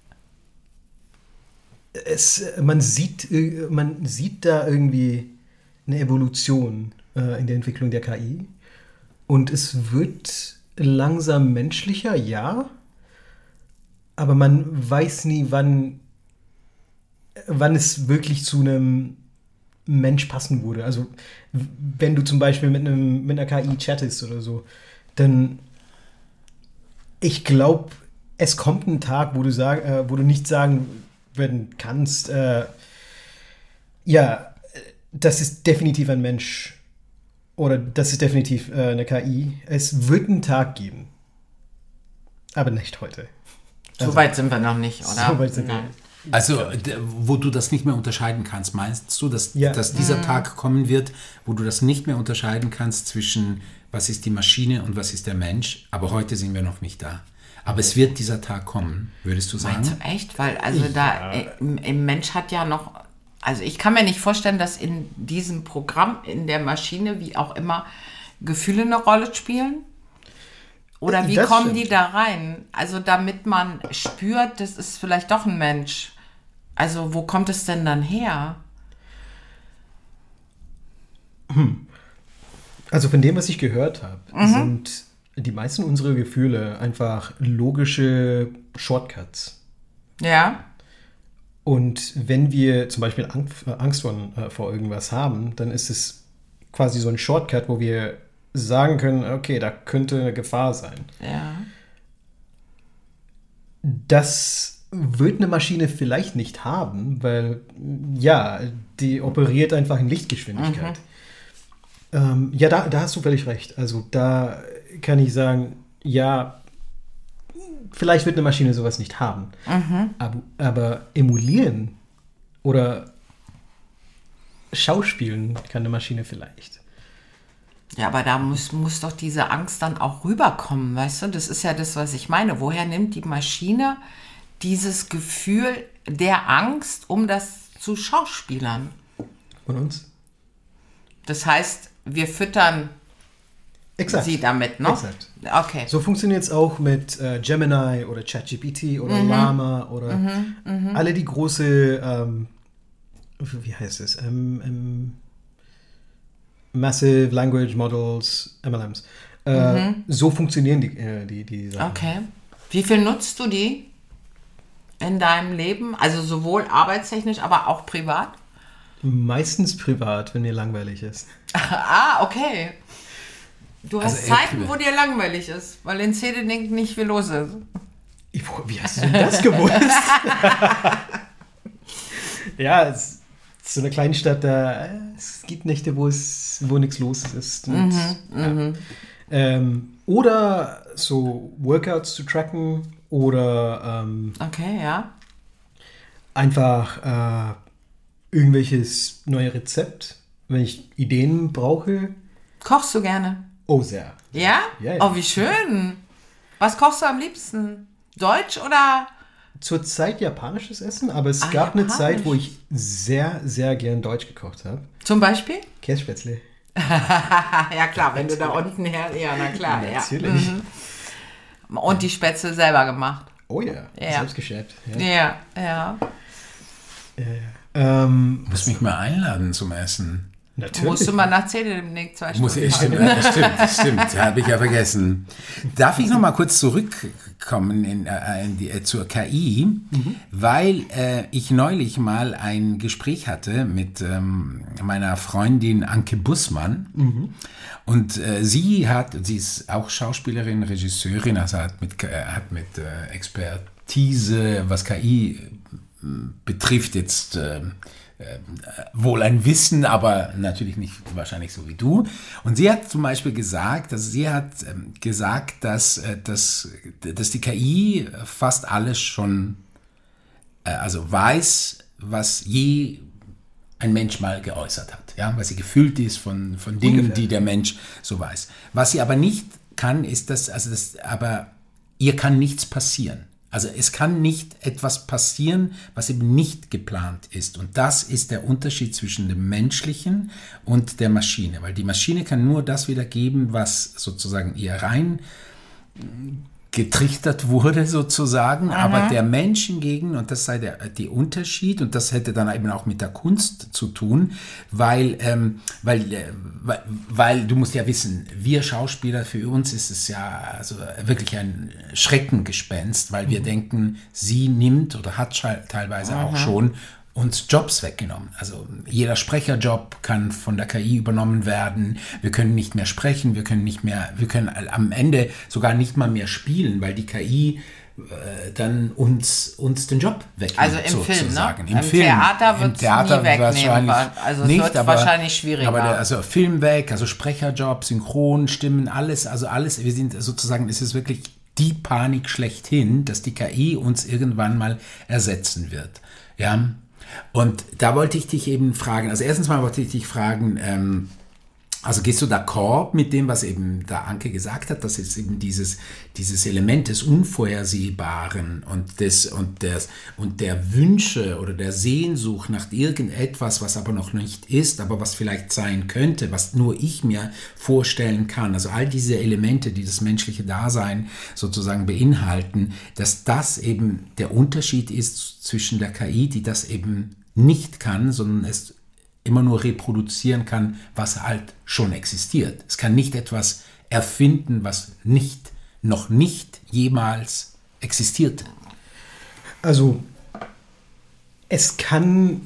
man sieht da irgendwie eine Evolution in der Entwicklung der KI und es wird langsam menschlicher, ja, aber man weiß nie, wann es wirklich zu einem Mensch passen würde. Also wenn du zum Beispiel mit einer KI chattest oder so, dann ich glaube, es kommt ein Tag, wo du nicht sagen werden kannst, ja, das ist definitiv ein Mensch oder das ist definitiv eine KI. Es wird einen Tag geben, aber nicht heute. So weit sind wir noch nicht, oder? So weit sind wir Nein. nicht. Also, wo du das nicht mehr unterscheiden kannst, meinst du, dass dieser Tag kommen wird, wo du das nicht mehr unterscheiden kannst zwischen, was ist die Maschine und was ist der Mensch? Aber heute sind wir noch nicht da. Aber es wird dieser Tag kommen, würdest du sagen? Meinst du echt? Weil, also im Mensch hat ja noch, also ich kann mir nicht vorstellen, dass in diesem Programm, in der Maschine, wie auch immer, Gefühle eine Rolle spielen. Oder wie kommen die da rein? Also damit man spürt, das ist vielleicht doch ein Mensch. Also wo kommt es denn dann her? Also von dem, was ich gehört habe, sind die meisten unserer Gefühle einfach logische Shortcuts. Ja. Und wenn wir zum Beispiel Angst vor irgendwas haben, dann ist es quasi so ein Shortcut, wo wir sagen können, okay, da könnte eine Gefahr sein. Ja. Das wird eine Maschine vielleicht nicht haben, weil, ja, die operiert einfach in Lichtgeschwindigkeit. Ja, da hast du völlig recht. Also da kann ich sagen, ja, vielleicht wird eine Maschine sowas nicht haben. Aber emulieren oder schauspielen kann eine Maschine vielleicht. Ja, aber da muss doch diese Angst dann auch rüberkommen, weißt du? Das ist ja das, was ich meine. Woher nimmt die Maschine dieses Gefühl der Angst, um das zu schauspielern? Von uns? Das heißt, wir füttern sie damit, ne? Exakt. Okay. So funktioniert es auch mit Gemini oder ChatGPT oder Llama oder alle die große, wie heißt es? Massive Language Models, MLMs. So funktionieren die Sachen. Okay. Wie viel nutzt du die in deinem Leben? Also sowohl arbeitstechnisch, aber auch privat? Meistens privat, wenn mir langweilig ist. Okay. Du hast Zeiten, wo dir langweilig ist, weil in Zedenik nicht viel los ist. Wie hast du denn das gewusst? Ja, es ist so eine kleine Stadt, es gibt Nächte, wo nichts los ist. Und, oder so Workouts zu tracken oder okay, ja. Einfach irgendwelches neue Rezept, wenn ich Ideen brauche. Kochst du gerne? Oh, sehr. Ja? Ja. Oh, wie schön. Was kochst du am liebsten? Deutsch oder? Zurzeit japanisches Essen, aber es gab eine Zeit, wo ich sehr, sehr gern Deutsch gekocht habe. Zum Beispiel? Kässpätzle. Ja klar, wenn du da unten her... Ja, na klar. Natürlich. Ja. Und die Spätzle selber gemacht? Oh ja, selbst geschäbt. Ja. Muss mich mal einladen zum Essen. Natürlich. Musst du mal nach Zedenik 2 Stunden Stimmt, habe ich ja vergessen. Darf ich noch mal kurz zurückkommen zur KI, weil ich neulich mal ein Gespräch hatte mit meiner Freundin Anke Bussmann und sie ist auch Schauspielerin, Regisseurin, also hat mit Expertise, was KI betrifft, jetzt wohl ein Wissen, aber natürlich nicht wahrscheinlich so wie du. Und sie hat zum Beispiel gesagt, dass die KI fast alles schon, also weiß, was je ein Mensch mal geäußert hat, ja, weil sie gefüllt ist von Dingen, Ungefähr. die der Mensch so weiß. Was sie aber nicht kann, ist aber ihr kann nichts passieren. Also es kann nicht etwas passieren, was eben nicht geplant ist. Und das ist der Unterschied zwischen dem Menschlichen und der Maschine. Weil die Maschine kann nur das wiedergeben, was sozusagen ihr rein getrichtert wurde sozusagen, aber der Mensch hingegen, und das sei der Unterschied, und das hätte dann eben auch mit der Kunst zu tun, weil du musst ja wissen, wir Schauspieler, für uns ist es ja also wirklich ein Schreckengespenst, weil wir denken, sie nimmt oder hat teilweise auch schon uns Jobs weggenommen. Also jeder Sprecherjob kann von der KI übernommen werden. Wir können nicht mehr sprechen, wir können am Ende sogar nicht mal mehr spielen, weil die KI dann uns den Job wegnimmt. Also im Film, ne? Im Film. Theater wird es nie wegnehmen. Also es nicht, wird aber, wahrscheinlich schwieriger. Aber also Film weg, also Sprecherjob, Synchron, Stimmen, alles, wir sind sozusagen, es ist wirklich die Panik schlechthin, dass die KI uns irgendwann mal ersetzen wird. Ja. Und da wollte ich dich eben fragen, also erstens mal wollte ich dich fragen, also gehst du d'accord mit dem, was eben da Anke gesagt hat, dass es eben dieses Element des Unvorhersehbaren und der Wünsche oder der Sehnsucht nach irgendetwas, was aber noch nicht ist, aber was vielleicht sein könnte, was nur ich mir vorstellen kann, also all diese Elemente, die das menschliche Dasein sozusagen beinhalten, dass das eben der Unterschied ist zwischen der KI, die das eben nicht kann, sondern es immer nur reproduzieren kann, was halt schon existiert. Es kann nicht etwas erfinden, was noch nicht jemals existierte. Also, es kann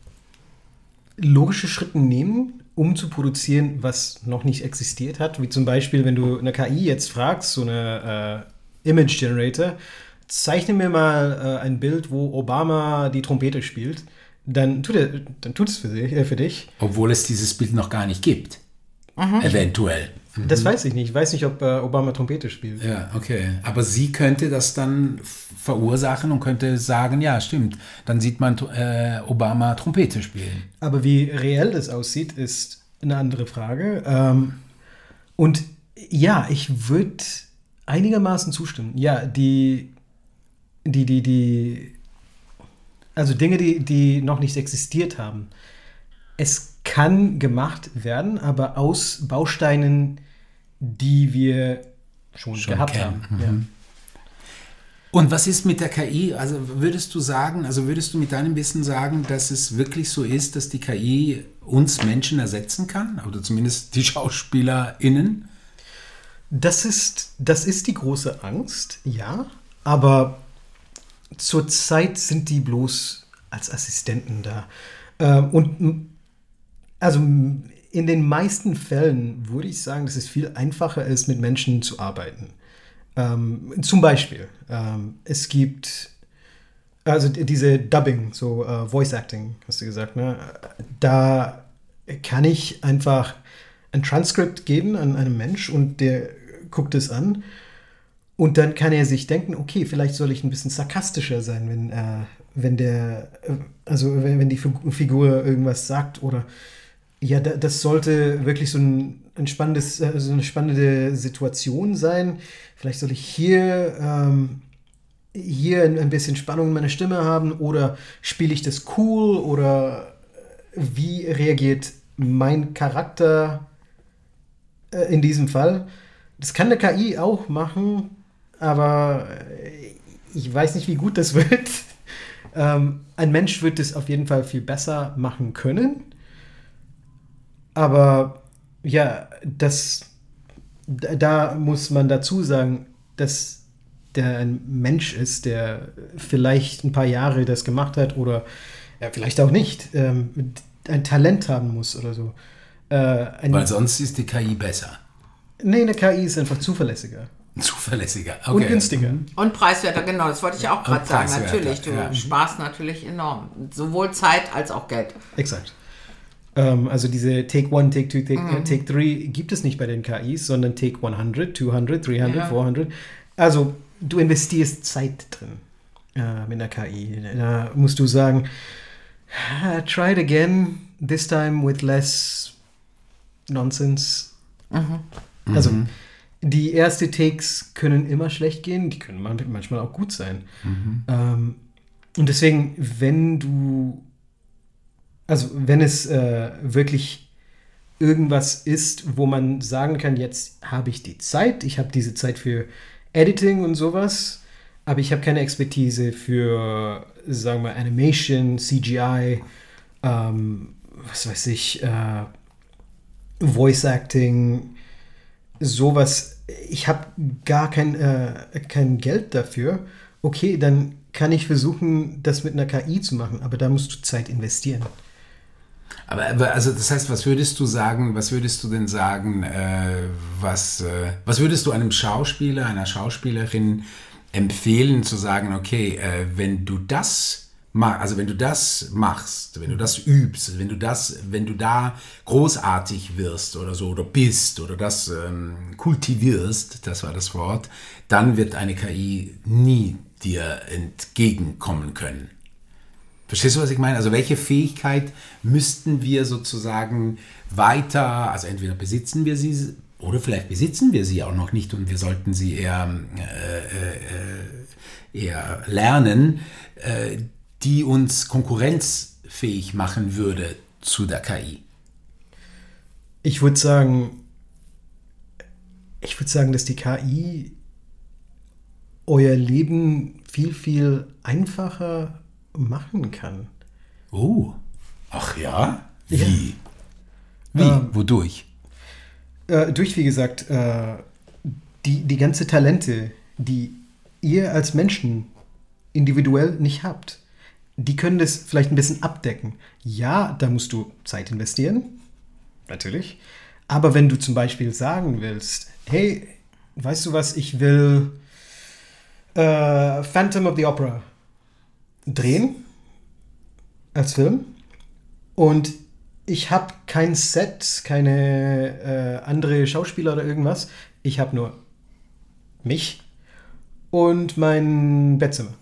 logische Schritte nehmen, um zu produzieren, was noch nicht existiert hat. Wie zum Beispiel, wenn du eine KI jetzt fragst, so eine Image Generator, zeichne mir mal ein Bild, wo Obama die Trompete spielt. Dann tut es für dich. Obwohl es dieses Bild noch gar nicht gibt. Eventuell. Das weiß ich nicht. Ich weiß nicht, ob Obama Trompete spielt. Ja, okay. Aber sie könnte das dann verursachen und könnte sagen, ja, stimmt. Dann sieht man Obama Trompete spielen. Aber wie reell das aussieht, ist eine andere Frage. Und ja, ich würde einigermaßen zustimmen. Ja, also Dinge, die noch nicht existiert haben. Es kann gemacht werden, aber aus Bausteinen, die wir schon gehabt kennen. haben. Ja. Und was ist mit der KI? Also würdest du mit deinem Wissen sagen, dass es wirklich so ist, dass die KI uns Menschen ersetzen kann? Oder zumindest die SchauspielerInnen? Das ist die große Angst, ja. Aber zurzeit sind die bloß als Assistenten da. Und also in den meisten Fällen würde ich sagen, dass es viel einfacher ist, mit Menschen zu arbeiten. Zum Beispiel, es gibt also diese Dubbing, so Voice Acting, hast du gesagt, ne? Da kann ich einfach ein Transkript geben an einen Mensch und der guckt es an. Und dann kann er sich denken, okay, vielleicht soll ich ein bisschen sarkastischer sein, wenn die Figur irgendwas sagt, oder ja, das sollte wirklich so eine spannende Situation sein. Vielleicht soll ich hier ein bisschen Spannung in meiner Stimme haben, oder spiele ich das cool, oder wie reagiert mein Charakter in diesem Fall? Das kann eine KI auch machen, aber ich weiß nicht, wie gut das wird. Ein Mensch wird es auf jeden Fall viel besser machen können. Aber ja, da muss man dazu sagen, dass der ein Mensch ist, der vielleicht ein paar Jahre das gemacht hat oder ja, vielleicht auch nicht, ein Talent haben muss oder so. Weil sonst ist die KI besser. Nee, eine KI ist einfach zuverlässiger. Zuverlässiger, okay. Und günstiger. Und preiswerter, genau, das wollte ich auch gerade sagen. Natürlich, du ja. sparst natürlich enorm. Sowohl Zeit als auch Geld. Exakt. Also diese Take 1, Take 2, Take 3 gibt es nicht bei den KIs, sondern Take 100, 200, 300, Ja. 400. Also du investierst Zeit drin mit einer KI. Da musst du sagen, Try it again, this time with less nonsense. Also, die ersten Takes können immer schlecht gehen, die können manchmal auch gut sein. Und deswegen, wenn es wirklich irgendwas ist, wo man sagen kann, jetzt habe ich die Zeit, ich habe diese Zeit für Editing und sowas, aber ich habe keine Expertise für, sagen wir, Animation, CGI, was weiß ich, Voice Acting, sowas. Ich habe gar kein Geld dafür. Okay, dann kann ich versuchen, das mit einer KI zu machen, aber da musst du Zeit investieren. Aber also das heißt, was würdest du denn sagen, was würdest du einem Schauspieler, einer Schauspielerin empfehlen zu sagen, okay, wenn du das machst, wenn du das übst, wenn du da großartig wirst oder so oder bist oder das kultivierst, das war das Wort, dann wird eine KI nie dir entgegenkommen können. Verstehst du, was ich meine? Also welche Fähigkeit müssten wir sozusagen weiter, also entweder besitzen wir sie oder vielleicht besitzen wir sie auch noch nicht und wir sollten sie eher lernen, die uns konkurrenzfähig machen würde zu der KI? Ich würde sagen, dass die KI euer Leben viel, viel einfacher machen kann. Oh, ach ja? Wie? Wodurch? Durch, wie gesagt, die ganze Talente, die ihr als Menschen individuell nicht habt, die können das vielleicht ein bisschen abdecken. Ja, da musst du Zeit investieren, natürlich. Aber wenn du zum Beispiel sagen willst, hey, weißt du was, ich will Phantom of the Opera drehen als Film und ich habe kein Set, keine andere Schauspieler oder irgendwas. Ich habe nur mich und mein Bettzimmer.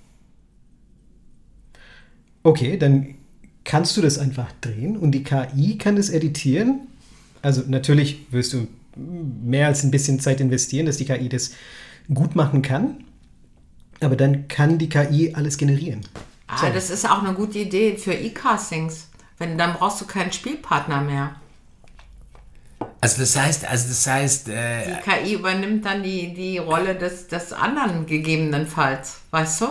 Okay, dann kannst du das einfach drehen und die KI kann das editieren. Also natürlich wirst du mehr als ein bisschen Zeit investieren, dass die KI das gut machen kann. Aber dann kann die KI alles generieren. So. Das ist auch eine gute Idee für E-Castings. Dann brauchst du keinen Spielpartner mehr. Also das heißt, die KI übernimmt dann die Rolle des anderen gegebenenfalls, weißt du?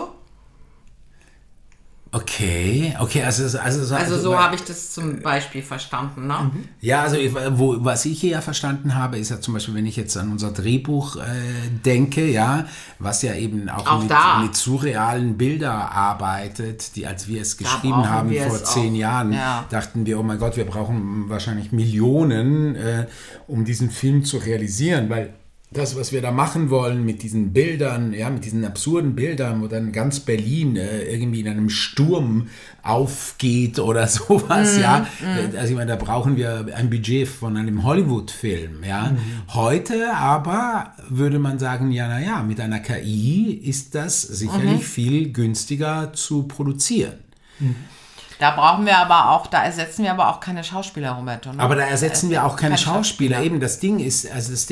Okay, also so habe ich das zum Beispiel verstanden, ne? Ja, also was ich hier ja verstanden habe, ist ja zum Beispiel, wenn ich jetzt an unser Drehbuch denke, ja, was ja eben auch mit surrealen Bildern arbeitet, die, als wir es geschrieben haben vor 10 Jahren, dachten wir, oh mein Gott, wir brauchen wahrscheinlich Millionen, um diesen Film zu realisieren, weil das, was wir da machen wollen mit diesen Bildern, ja, mit diesen absurden Bildern, wo dann ganz Berlin irgendwie in einem Sturm aufgeht oder sowas, Also ich meine, da brauchen wir ein Budget von einem Hollywood-Film, ja. Heute aber würde man sagen, mit einer KI ist das sicherlich viel günstiger zu produzieren. Da ersetzen wir aber auch keine Schauspieler, Roberto. Ne? Aber da ersetzen wir auch keine Schauspieler. Eben, das Ding ist,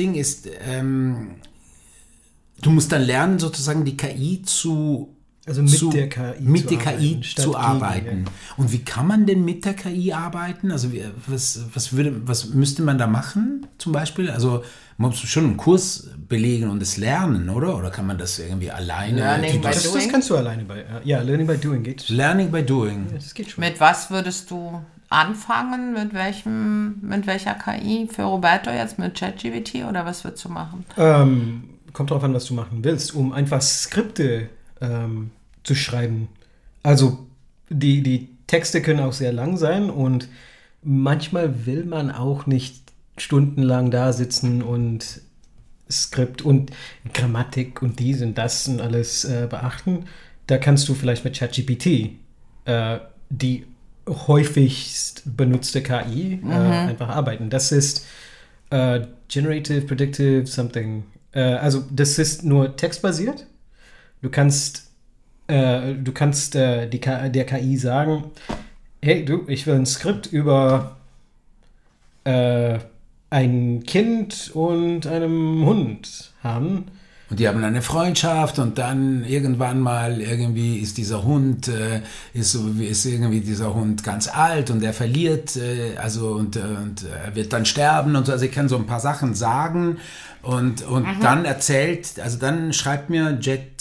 du musst dann lernen, sozusagen die KI mit der KI zu arbeiten. Ja. Und wie kann man denn mit der KI arbeiten? Also was müsste man da machen, zum Beispiel? Also man muss schon einen Kurs belegen und es lernen, oder? Oder kann man das irgendwie alleine? Das kannst du alleine Learning by Doing geht. Learning by Doing. Ja, das geht schon. Mit was würdest du anfangen? Mit welcher KI? Für Roberto jetzt mit ChatGPT oder was würdest du machen? Kommt drauf an, was du machen willst, um einfach Skripte zu schreiben. Also die Texte können auch sehr lang sein und manchmal will man auch nicht stundenlang da sitzen und Skript und Grammatik und dies und das und alles beachten. Da kannst du vielleicht mit ChatGPT, die häufigst benutzte KI, einfach arbeiten. Das ist Generative, Predictive, something. Also das ist nur textbasiert. Du kannst der KI sagen, hey du, ich will ein Skript über ein Kind und einem Hund haben. Und die haben eine Freundschaft und dann irgendwann mal irgendwie ist dieser Hund, ist irgendwie dieser Hund ganz alt und er verliert, und er wird dann sterben und so. Also ich kann so ein paar Sachen sagen und dann dann schreibt mir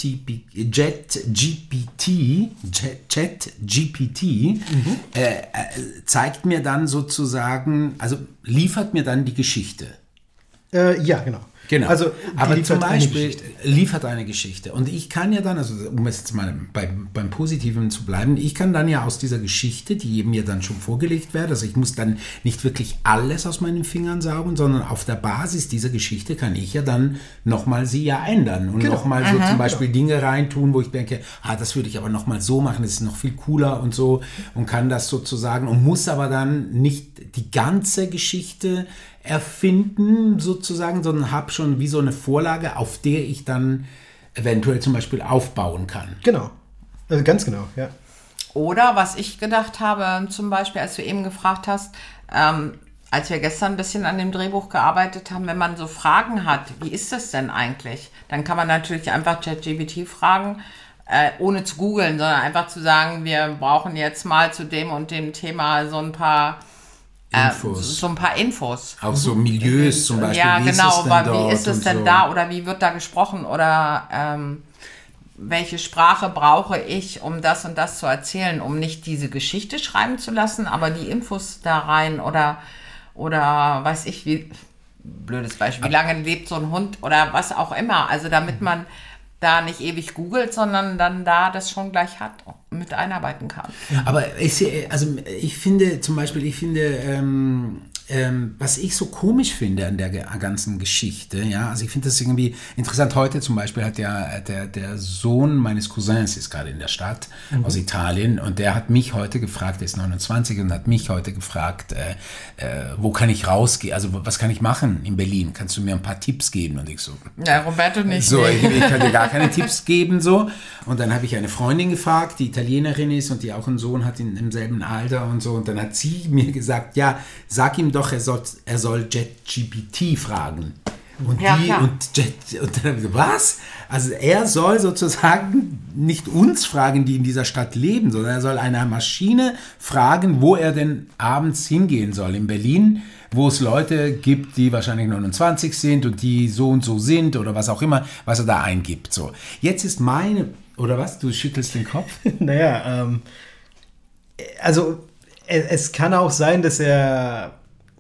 ChatGPT, zeigt mir dann sozusagen, also liefert mir dann die Geschichte. Ja, genau. Genau, also, aber zum Beispiel liefert eine Geschichte. Und ich kann ja dann, also um jetzt mal beim Positiven zu bleiben, ich kann dann ja aus dieser Geschichte, die mir dann schon vorgelegt wird, also ich muss dann nicht wirklich alles aus meinen Fingern saugen, sondern auf der Basis dieser Geschichte kann ich ja dann nochmal sie ja ändern und nochmal so zum Beispiel Dinge reintun, wo ich denke, das würde ich aber nochmal so machen, das ist noch viel cooler und so und kann das sozusagen und muss aber dann nicht die ganze Geschichte erfinden sozusagen, sondern habe schon wie so eine Vorlage, auf der ich dann eventuell zum Beispiel aufbauen kann. Genau, also ganz genau, ja. Oder was ich gedacht habe, zum Beispiel, als du eben gefragt hast, als wir gestern ein bisschen an dem Drehbuch gearbeitet haben, wenn man so Fragen hat, wie ist das denn eigentlich? Dann kann man natürlich einfach ChatGPT fragen, ohne zu googeln, sondern einfach zu sagen, wir brauchen jetzt mal zu dem und dem Thema so ein paar Infos. Auch so Milieus zum Beispiel. Ja, genau, wie ist es denn so da oder wie wird da gesprochen oder welche Sprache brauche ich, um das und das zu erzählen, um nicht diese Geschichte schreiben zu lassen, aber die Infos da rein oder weiß ich, wie, blödes Beispiel, wie lange lebt so ein Hund oder was auch immer. Also damit man da nicht ewig googelt, sondern dann da das schon gleich hat, mit einarbeiten kann. Aber ich finde, was ich so komisch finde an der ganzen Geschichte, ja, also ich finde das irgendwie interessant. Heute zum Beispiel hat ja der Sohn meines Cousins ist gerade in der Stadt aus Italien und der hat mich heute gefragt, der ist 29 und hat mich heute gefragt, wo kann ich rausgehen, also was kann ich machen in Berlin? Kannst du mir ein paar Tipps geben? Und ich so, ja, Roberto nicht. So, ich kann dir gar keine Tipps geben, so. Und dann habe ich eine Freundin gefragt, die Italienerin ist und die auch einen Sohn hat im selben Alter und so. Und dann hat sie mir gesagt, ja, sag ihm doch, er soll ChatGPT fragen. Und ja, und dann habe ich so, was? Also er soll sozusagen nicht uns fragen, die in dieser Stadt leben, sondern er soll eine Maschine fragen, wo er denn abends hingehen soll in Berlin, wo es Leute gibt, die wahrscheinlich 29 sind und die so und so sind oder was auch immer, was er da eingibt. So. Jetzt ist oder was? Du schüttelst den Kopf? Naja, also es kann auch sein, dass er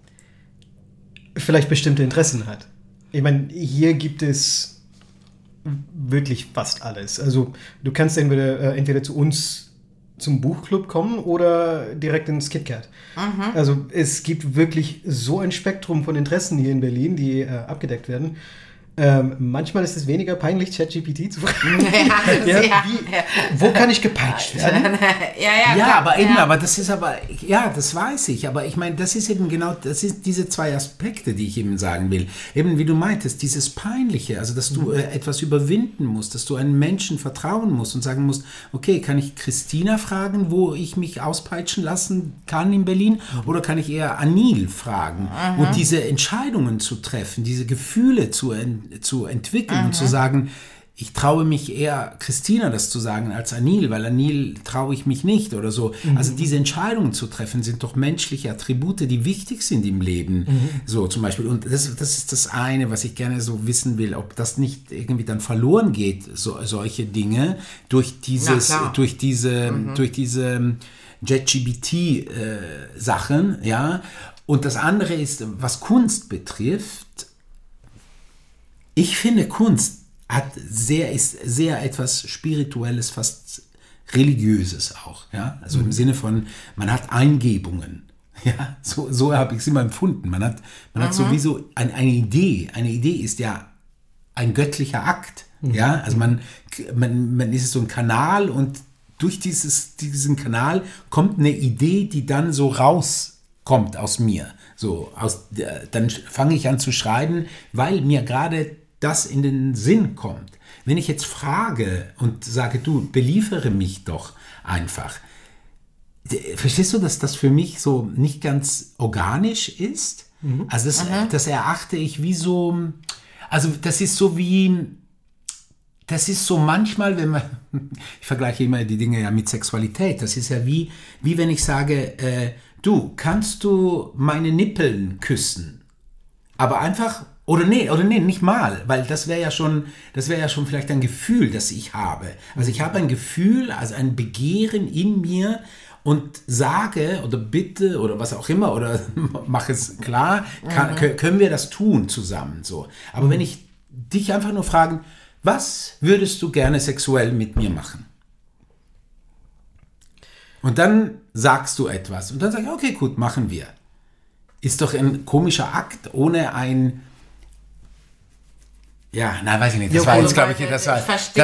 vielleicht bestimmte Interessen hat. Ich meine, hier gibt es wirklich fast alles. Also du kannst entweder zu uns zum Buchclub kommen oder direkt ins KitKat. Also es gibt wirklich so ein Spektrum von Interessen hier in Berlin, die abgedeckt werden. Manchmal ist es weniger peinlich, ChatGPT zu fragen. Wo kann ich gepeitscht werden? Aber das ist das weiß ich. Aber ich meine, das ist eben genau, das sind diese zwei Aspekte, die ich eben sagen will. Eben wie du meintest, dieses Peinliche, also dass du etwas überwinden musst, dass du einem Menschen vertrauen musst und sagen musst, okay, kann ich Christina fragen, wo ich mich auspeitschen lassen kann in Berlin? Oder kann ich eher Anil fragen? Und diese Entscheidungen zu treffen, diese Gefühle zu entwickeln und zu sagen, ich traue mich eher Christina das zu sagen als Anil, weil Anil traue ich mich nicht oder so. Also diese Entscheidungen zu treffen sind doch menschliche Attribute, die wichtig sind im Leben. So zum Beispiel. Und das ist das eine, was ich gerne so wissen will, ob das nicht irgendwie dann verloren geht, solche Dinge durch diese ChatGPT-Sachen, ja. Und das andere ist, was Kunst betrifft, ich finde, Kunst ist sehr etwas Spirituelles, fast Religiöses auch. Ja? Also im Sinne von, man hat Eingebungen. Ja? So habe ich es immer empfunden. Man hat sowieso eine Idee. Eine Idee ist ja ein göttlicher Akt. Ja? Also man ist so ein Kanal und durch diesen Kanal kommt eine Idee, die dann so rauskommt aus mir. So, dann fange ich an zu schreiben, weil mir gerade das in den Sinn kommt. Wenn ich jetzt frage und sage, du, beliefere mich doch einfach, verstehst du, dass das für mich so nicht ganz organisch ist? Also das erachte ich wie so, also das ist so manchmal, wenn man, ich vergleiche immer die Dinge ja mit Sexualität, das ist ja wie wenn ich sage, du, kannst du meine Nippeln küssen? Aber einfach, oder nee, nicht mal, weil das wäre ja schon vielleicht ein Gefühl, das ich habe. Also ich habe ein Gefühl, also ein Begehren in mir und sage oder bitte oder was auch immer oder mache es klar, können wir das tun zusammen so. Aber wenn ich dich einfach nur fragen, was würdest du gerne sexuell mit mir machen? Und dann sagst du etwas und dann sage ich, okay, gut, machen wir. Ist doch ein komischer Akt ohne ein... Ja, nein, weiß ich nicht. Das war jetzt, glaube ich, das war...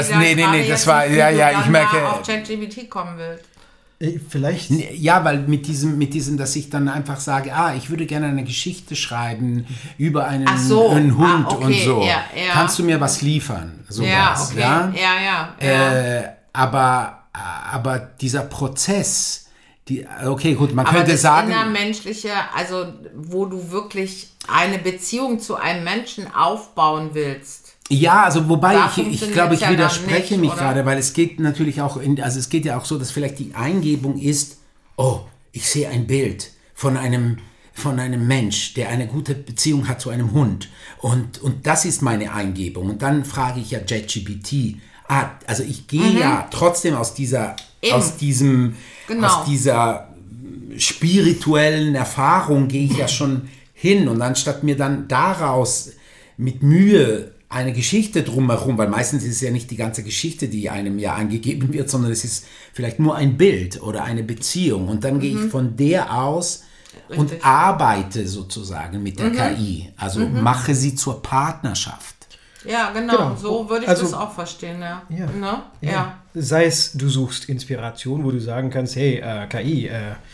Ich merke... auf ChatGPT kommen will. Vielleicht... Ja, weil mit diesem, dass ich dann einfach sage, ich würde gerne eine Geschichte schreiben über einen Hund und so. Ja. Kannst du mir was liefern? Sowas, ja, okay. Ja. Aber dieser Prozess... man könnte sagen... Aber das Innermenschliche, also wo du wirklich eine Beziehung zu einem Menschen aufbauen willst. Ja, also wobei ich glaube, ich ja widerspreche nicht, mich oder? gerade, weil es geht natürlich auch, es geht ja auch so, dass vielleicht die Eingebung ist, ich sehe ein Bild von einem Mensch, der eine gute Beziehung hat zu einem Hund und das ist meine Eingebung und dann frage ich ja ChatGPT, also ich gehe ja trotzdem aus dieser spirituellen Erfahrung gehe ich ja schon hin und anstatt mir dann daraus mit Mühe eine Geschichte drumherum, weil meistens ist es ja nicht die ganze Geschichte, die einem ja angegeben wird, sondern es ist vielleicht nur ein Bild oder eine Beziehung und dann gehe ich von der aus und arbeite sozusagen mit der KI, also mache sie zur Partnerschaft. Ja, genau. So würde ich das auch verstehen, ja. Ne? Ja. Sei es, du suchst Inspiration, wo du sagen kannst, hey, KI,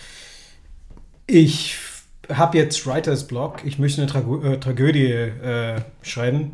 ich habe jetzt Writers Block, ich möchte eine Tragödie schreiben.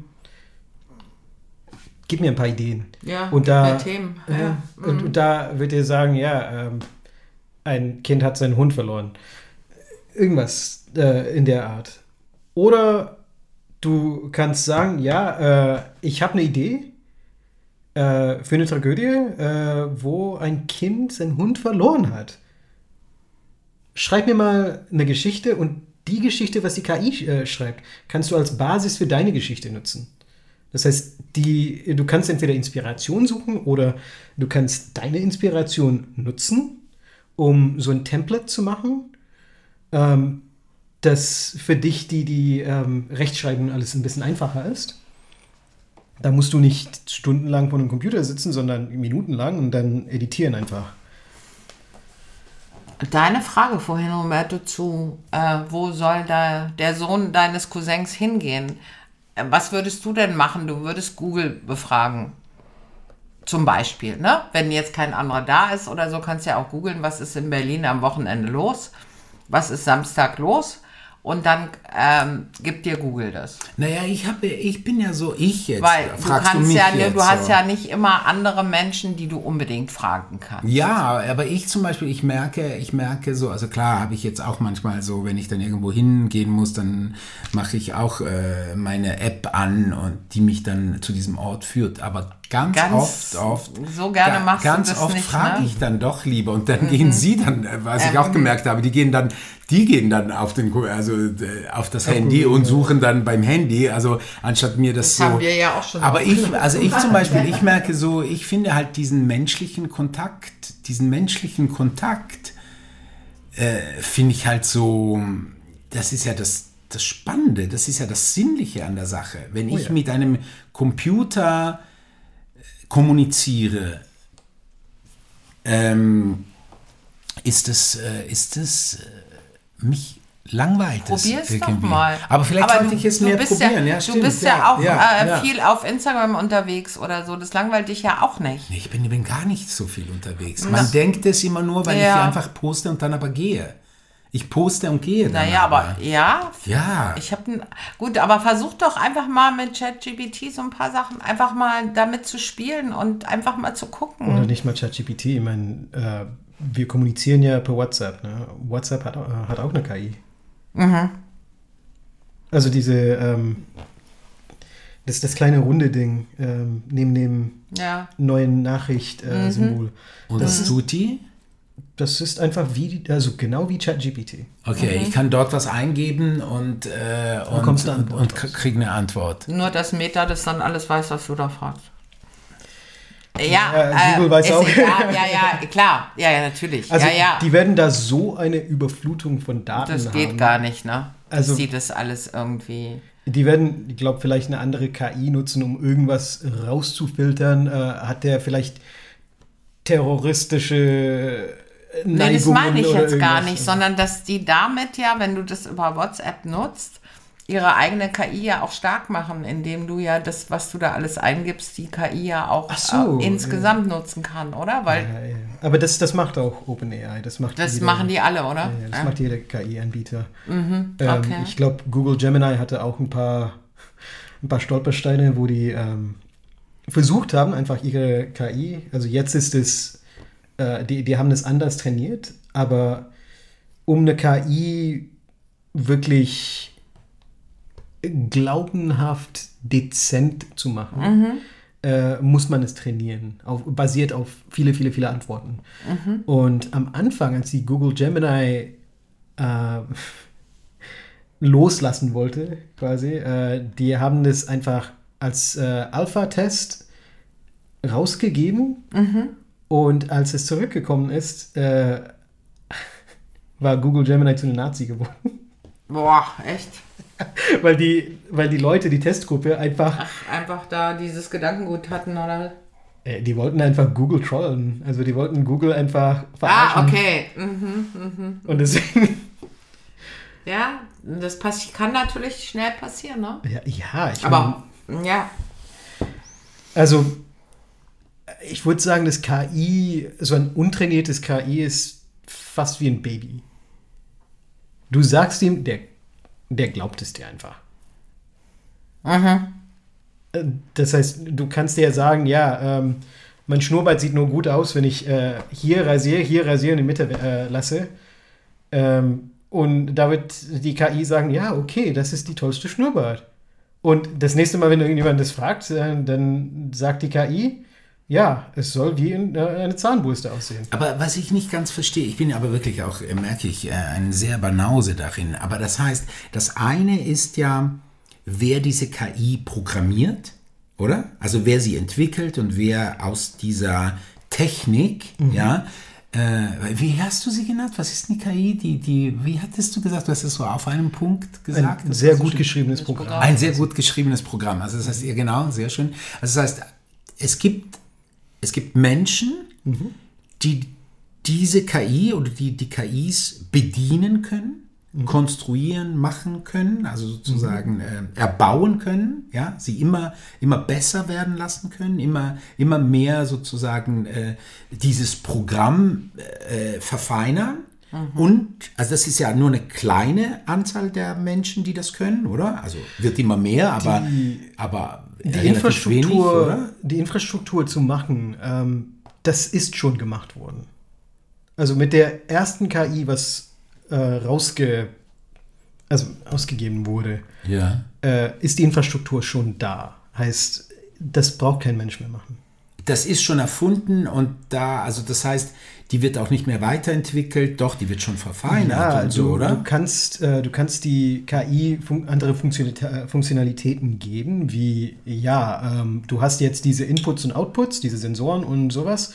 Gib mir ein paar Ideen. Ja, und da, Themen. Und da wird dir sagen, ein Kind hat seinen Hund verloren. Irgendwas in der Art. Oder du kannst sagen, ich habe eine Idee für eine Tragödie, wo ein Kind seinen Hund verloren hat. Schreib mir mal eine Geschichte und die Geschichte, was die KI schreibt, kannst du als Basis für deine Geschichte nutzen. Das heißt, du kannst entweder Inspiration suchen oder du kannst deine Inspiration nutzen, um so ein Template zu machen, das für dich die Rechtschreibung alles ein bisschen einfacher ist. Da musst du nicht stundenlang vor einem Computer sitzen, sondern minutenlang und dann editieren einfach. Deine Frage vorhin, Roberto, wo soll der Sohn deines Cousins hingehen? Was würdest du denn machen? Du würdest Google befragen. Zum Beispiel, ne? Wenn jetzt kein anderer da ist oder so, kannst du ja auch googeln, was ist in Berlin am Wochenende los? Was ist Samstag los? Und dann gibt dir Google das. Naja, ich bin ja so, jetzt weil fragst du mich jetzt. Du hast ja nicht immer andere Menschen, die du unbedingt fragen kannst. Ja, aber ich zum Beispiel, ich merke so, also klar habe ich jetzt auch manchmal so, wenn ich dann irgendwo hingehen muss, dann mache ich auch meine App an und die mich dann zu diesem Ort führt. Aber ganz oft so gerne machst du das oft nicht, frage ne? ich dann doch lieber und dann gehen sie dann, was ich auch gemerkt habe, die gehen dann auf das Handy und suchen dann beim Handy, also anstatt mir das so. Das haben wir ja auch schon. Aber ich zum Beispiel, ich merke so, ich finde halt diesen menschlichen Kontakt finde ich halt so, das ist ja das Spannende, das ist ja das Sinnliche an der Sache. Wenn ich mit einem Computer kommuniziere, ist es mich langweilt. Probier's doch mal. Aber vielleicht sollte ich es mehr probieren. Du bist ja auch viel auf Instagram unterwegs oder so. Das langweilt dich ja auch nicht. Nee, ich bin gar nicht so viel unterwegs. Man denkt es immer nur, weil ich einfach poste und dann aber gehe. Ich poste und gehe. Gut, aber versuch doch einfach mal mit ChatGPT so ein paar Sachen einfach mal damit zu spielen und einfach mal zu gucken. Oder nicht mal ChatGPT. Ich meine, wir kommunizieren ja per WhatsApp. Ne? WhatsApp hat auch eine KI. Mhm. Also das kleine runde Ding neben dem neuen Nachricht-Symbol. Und was tut die? Das ist einfach genau wie ChatGPT. Okay, ich kann dort was eingeben und kriege eine Antwort. Nur das Meta, das dann alles weiß, was du da fragst. Google weiß auch. Ja, klar. Ja, natürlich. Also die werden da so eine Überflutung von Daten haben. Das geht gar nicht, ne? Also sieht das alles irgendwie... Die werden, ich glaube, vielleicht eine andere KI nutzen, um irgendwas rauszufiltern. Hat der vielleicht terroristische Neigungen? Nee, das meine ich oder jetzt gar irgendwas? nicht, sondern dass die damit ja, wenn du das über WhatsApp nutzt, ihre eigene KI ja auch stark machen, indem du ja das, was du da alles eingibst, die KI ja auch insgesamt nutzen kann, oder? Weil Ja. Aber das macht auch OpenAI. Das machen die alle, oder? Ja, das macht jeder KI-Anbieter. Okay. Ich glaube, Google Gemini hatte auch ein paar Stolpersteine, wo die versucht haben, einfach ihre KI, also jetzt ist es, die haben das anders trainiert, aber um eine KI wirklich glaubenhaft dezent zu machen, muss man es trainieren, basiert auf viele, viele, viele Antworten. Und am Anfang, als die Google Gemini loslassen wollte, quasi, die haben das einfach als Alpha-Test rausgegeben und als es zurückgekommen ist, war Google Gemini zu einem Nazi geworden. Boah, echt? weil die Leute, die Testgruppe, einfach da dieses Gedankengut hatten, oder? Die wollten einfach Google trollen. Also die wollten Google einfach verarschen. Okay. Und deswegen... Ja, das kann natürlich schnell passieren, ne? Ja, ja. Also, ich würde sagen, das KI, so ein untrainiertes KI ist fast wie ein Baby. Du sagst ihm, der glaubt es dir einfach. Das heißt, du kannst dir ja sagen, mein Schnurrbart sieht nur gut aus, wenn ich hier rasiere, in die Mitte lasse. Und da wird die KI sagen, ja, okay, das ist die tollste Schnurrbart. Und das nächste Mal, wenn irgendjemand das fragt, dann sagt die KI, ja, es soll wie eine Zahnbürste aussehen. Aber was ich nicht ganz verstehe, ich bin aber wirklich auch, merke ich, ein sehr Banause darin. Aber das heißt, das eine ist ja, wer diese KI programmiert, oder? Also wer sie entwickelt und wer aus dieser Technik, wie hast du sie genannt? Was ist eine KI? Wie hattest du gesagt? Du hast es so auf einen Punkt gesagt. Ein sehr gut geschriebenes Programm. Ein sehr gut geschriebenes Programm. Also das heißt, genau, sehr schön. Also das heißt, es gibt Menschen, die diese KI oder die KIs bedienen können, konstruieren, machen können, also sozusagen erbauen können, ja, sie immer besser werden lassen können, immer mehr sozusagen dieses Programm verfeinern. Und, also das ist ja nur eine kleine Anzahl der Menschen, die das können, oder? Also wird immer mehr, aber die Infrastruktur zu machen, das ist schon gemacht worden. Also mit der ersten KI, was ausgegeben wurde, ist die Infrastruktur schon da. Heißt, das braucht kein Mensch mehr machen. Das ist schon erfunden und das heißt, die wird auch nicht mehr weiterentwickelt, doch, die wird schon verfeinert und so, oder? Du kannst die KI andere Funktionalitäten geben, wie, du hast jetzt diese Inputs und Outputs, diese Sensoren und sowas.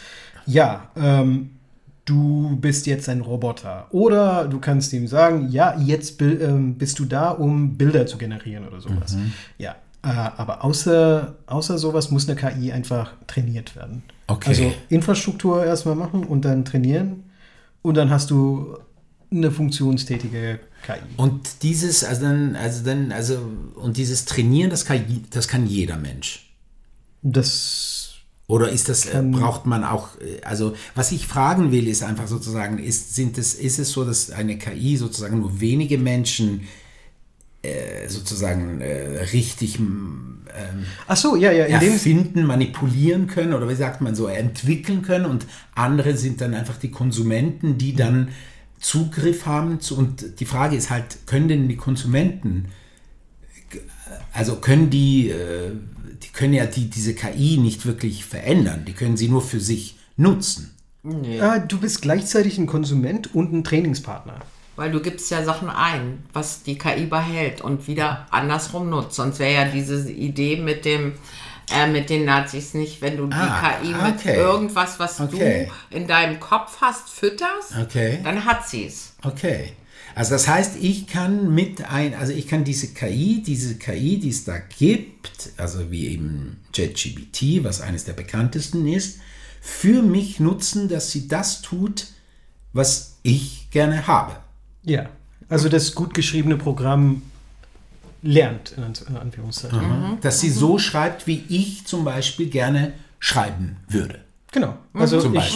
Du bist jetzt ein Roboter. Oder du kannst ihm sagen, jetzt bist du da, um Bilder zu generieren oder sowas. Ja, aber außer sowas muss eine KI einfach trainiert werden. Okay. Also Infrastruktur erstmal machen und dann trainieren und dann hast du eine funktionstätige KI. Und dieses dieses Trainieren, das kann jeder Mensch. Oder braucht man auch, also was ich fragen will, ist einfach sozusagen, ist es so, dass eine KI sozusagen nur wenige Menschen sozusagen richtig Ach so, ja, in dem erfinden, manipulieren können oder wie sagt man so, entwickeln können und andere sind dann einfach die Konsumenten, die dann Zugriff haben und die Frage ist halt, können denn die Konsumenten, also können die können ja diese KI nicht wirklich verändern, die können sie nur für sich nutzen. Nee. Du bist gleichzeitig ein Konsument und ein Trainingspartner. Weil du gibst ja Sachen ein, was die KI behält und wieder andersrum nutzt. Sonst wäre ja diese Idee mit den Nazis nicht, wenn du die KI mit irgendwas, was du in deinem Kopf hast, fütterst, dann hat sie es. Okay. Also das heißt, ich kann diese KI, die es da gibt, also wie eben ChatGPT, was eines der bekanntesten ist, für mich nutzen, dass sie das tut, was ich gerne habe. Ja, also das gut geschriebene Programm lernt, in Anführungszeichen. Dass sie so schreibt, wie ich zum Beispiel gerne schreiben würde. Genau, also Zum ich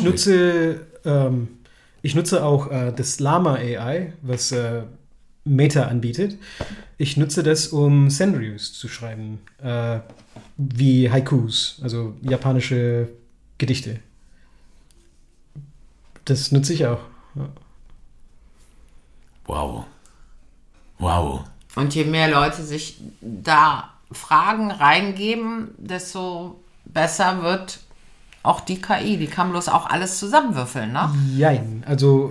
nutze auch das Llama AI, was Meta anbietet. Ich nutze das, um Senryus zu schreiben, wie Haikus, also japanische Gedichte. Das nutze ich auch. Ja. Wow. Und je mehr Leute sich da Fragen reingeben, desto besser wird auch die KI. Die kann bloß auch alles zusammenwürfeln, ne? Jein. Also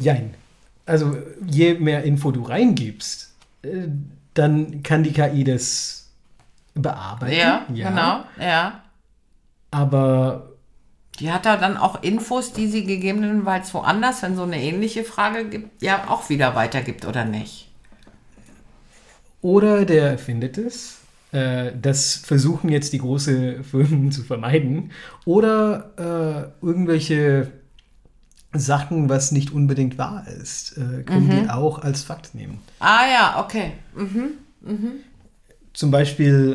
je mehr Info du reingibst, dann kann die KI das bearbeiten. Ja, genau, ja. Aber die hat da dann auch Infos, die sie gegebenenfalls woanders, wenn so eine ähnliche Frage gibt, ja auch wieder weitergibt, oder nicht? Oder der findet es. Das versuchen jetzt die großen Firmen zu vermeiden. Oder irgendwelche Sachen, was nicht unbedingt wahr ist, können die auch als Fakt nehmen. Ah ja, okay. Zum Beispiel,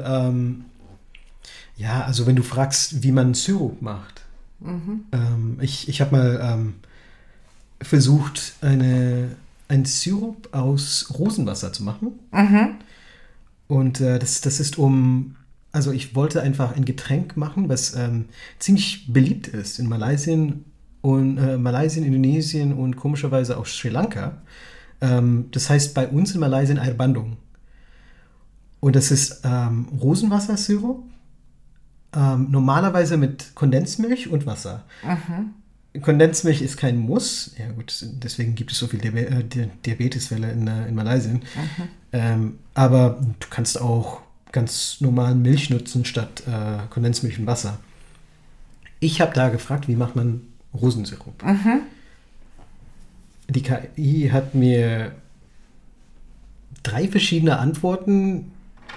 also wenn du fragst, wie man Syrup macht. Ich habe mal versucht, ein Syrup aus Rosenwasser zu machen. Und das ist also ich wollte einfach ein Getränk machen, was ziemlich beliebt ist in Malaysia, Indonesien und komischerweise auch Sri Lanka. Das heißt bei uns in Malaysia Air Bandung. Und das ist Rosenwassersirup, normalerweise mit Kondensmilch und Wasser. Kondensmilch ist kein Muss. Ja gut, deswegen gibt es so viel Diabetesfälle in Malaysia. Aber du kannst auch ganz normal Milch nutzen statt Kondensmilch und Wasser. Ich habe da gefragt, wie macht man Rosensirup? Die KI hat mir 3 verschiedene Antworten.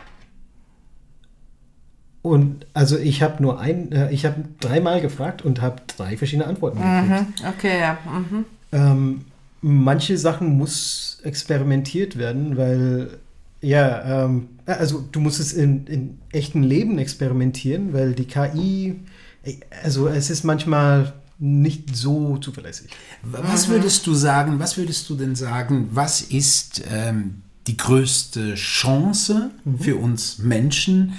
Und also ich habe ich habe 3-mal gefragt und habe 3 verschiedene Antworten gekriegt. Okay, ja. Manche Sachen muss experimentiert werden, weil also du musst es in echten Leben experimentieren, weil die KI, also es ist manchmal nicht so zuverlässig. Was würdest du denn sagen, was ist die größte Chance für uns Menschen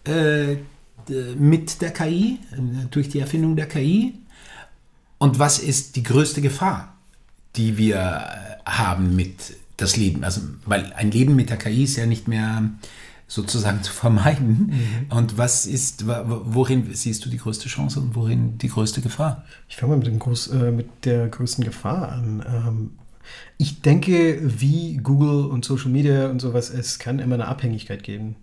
mit der KI, durch die Erfindung der KI? Und was ist die größte Gefahr, die wir haben mit das Leben? Also, weil ein Leben mit der KI ist ja nicht mehr sozusagen zu vermeiden. Und worin siehst du die größte Chance und worin die größte Gefahr? Ich fange mal mit der größten Gefahr an. Ich denke, wie Google und Social Media und sowas, es kann immer eine Abhängigkeit geben.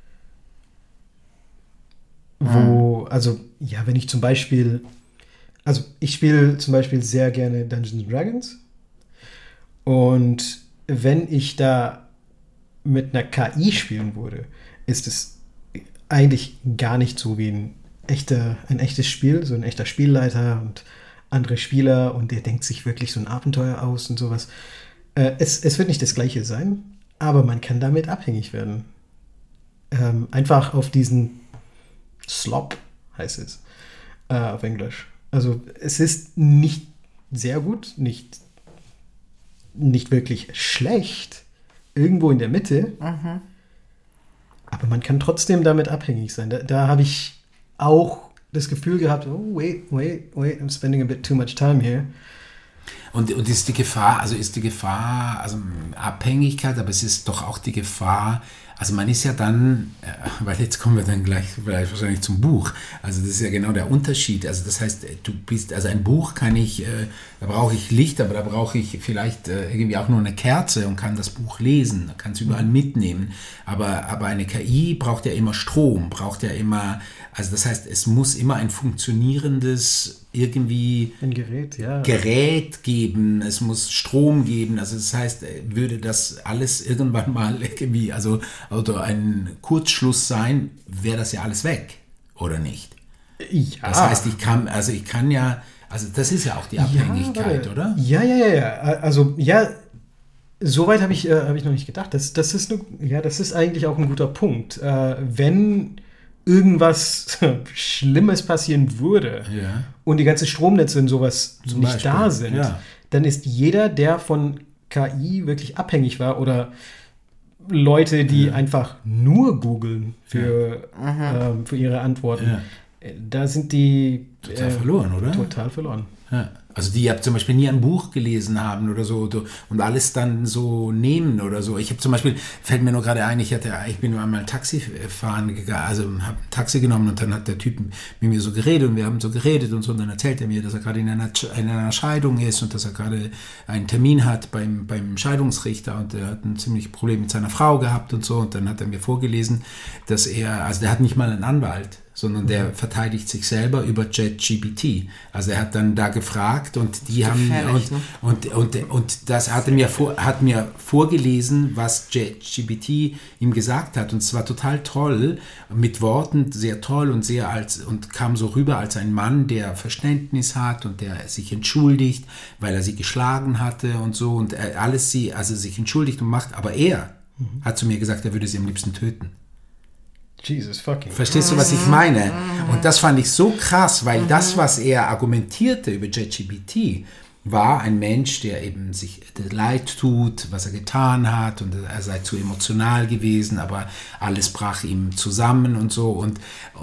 Wenn ich zum Beispiel, ich spiele zum Beispiel sehr gerne Dungeons & Dragons und wenn ich da mit einer KI spielen würde, ist es eigentlich gar nicht so wie ein echtes Spiel, so ein echter Spielleiter und andere Spieler und der denkt sich wirklich so ein Abenteuer aus und sowas. Es wird nicht das Gleiche sein, aber man kann damit abhängig werden. Einfach auf diesen Slop heißt es auf Englisch. Also es ist nicht sehr gut, nicht wirklich schlecht, irgendwo in der Mitte. Aber man kann trotzdem damit abhängig sein. Da habe ich auch das Gefühl gehabt, oh, wait, I'm spending a bit too much time here. Und ist die Gefahr, also Abhängigkeit, aber es ist doch auch die Gefahr, also man ist ja dann, weil jetzt kommen wir dann gleich vielleicht wahrscheinlich zum Buch, also das ist ja genau der Unterschied, also das heißt, also ein Buch kann ich, da brauche ich Licht, aber da brauche ich vielleicht irgendwie auch nur eine Kerze und kann das Buch lesen, kann es überall mitnehmen, aber eine KI braucht ja immer Strom, also das heißt, es muss immer ein funktionierendes ein Gerät geben, es muss Strom geben, also das heißt, würde das alles irgendwann mal irgendwie, oder ein Kurzschluss sein, wäre das ja alles weg, oder nicht? Ja. Das heißt, ich kann ja, also das ist ja auch die Abhängigkeit, oder? Ja. Also, ja, soweit habe ich noch nicht gedacht. Das ist eigentlich auch ein guter Punkt. Wenn irgendwas Schlimmes passieren würde und die ganzen Stromnetze und sowas Zum nicht Beispiel, da sind, dann ist jeder, der von KI wirklich abhängig war oder Leute, die einfach nur googeln für ihre Antworten, da sind die total verloren, oder? Total verloren. Ja. Also die zum Beispiel nie ein Buch gelesen haben oder so und alles dann so nehmen oder so. Ich habe zum Beispiel, fällt mir nur gerade ein, ich bin einmal Taxi fahren gegangen, also habe ein Taxi genommen und dann hat der Typ mit mir so geredet und wir haben so geredet und so und dann erzählt er mir, dass er gerade in einer Scheidung ist und dass er gerade einen Termin hat beim Scheidungsrichter und er hat ein ziemlich Problem mit seiner Frau gehabt und so und dann hat er mir vorgelesen, dass der hat nicht mal einen Anwalt, sondern der verteidigt sich selber über ChatGPT. Also er hat dann da gefragt und die haben und das hat mir vorgelesen, was ChatGPT ihm gesagt hat und es war total toll, mit Worten sehr toll und und kam so rüber als ein Mann, der Verständnis hat und der sich entschuldigt, weil er sie geschlagen hatte und so und sich entschuldigt und macht, aber er hat zu mir gesagt, er würde sie am liebsten töten. Jesus fucking. Verstehst du, was ich meine? Und das fand ich so krass, weil das, was er argumentierte über ChatGPT, war ein Mensch, der eben sich leid tut, was er getan hat und er sei zu emotional gewesen, aber alles brach ihm zusammen und so und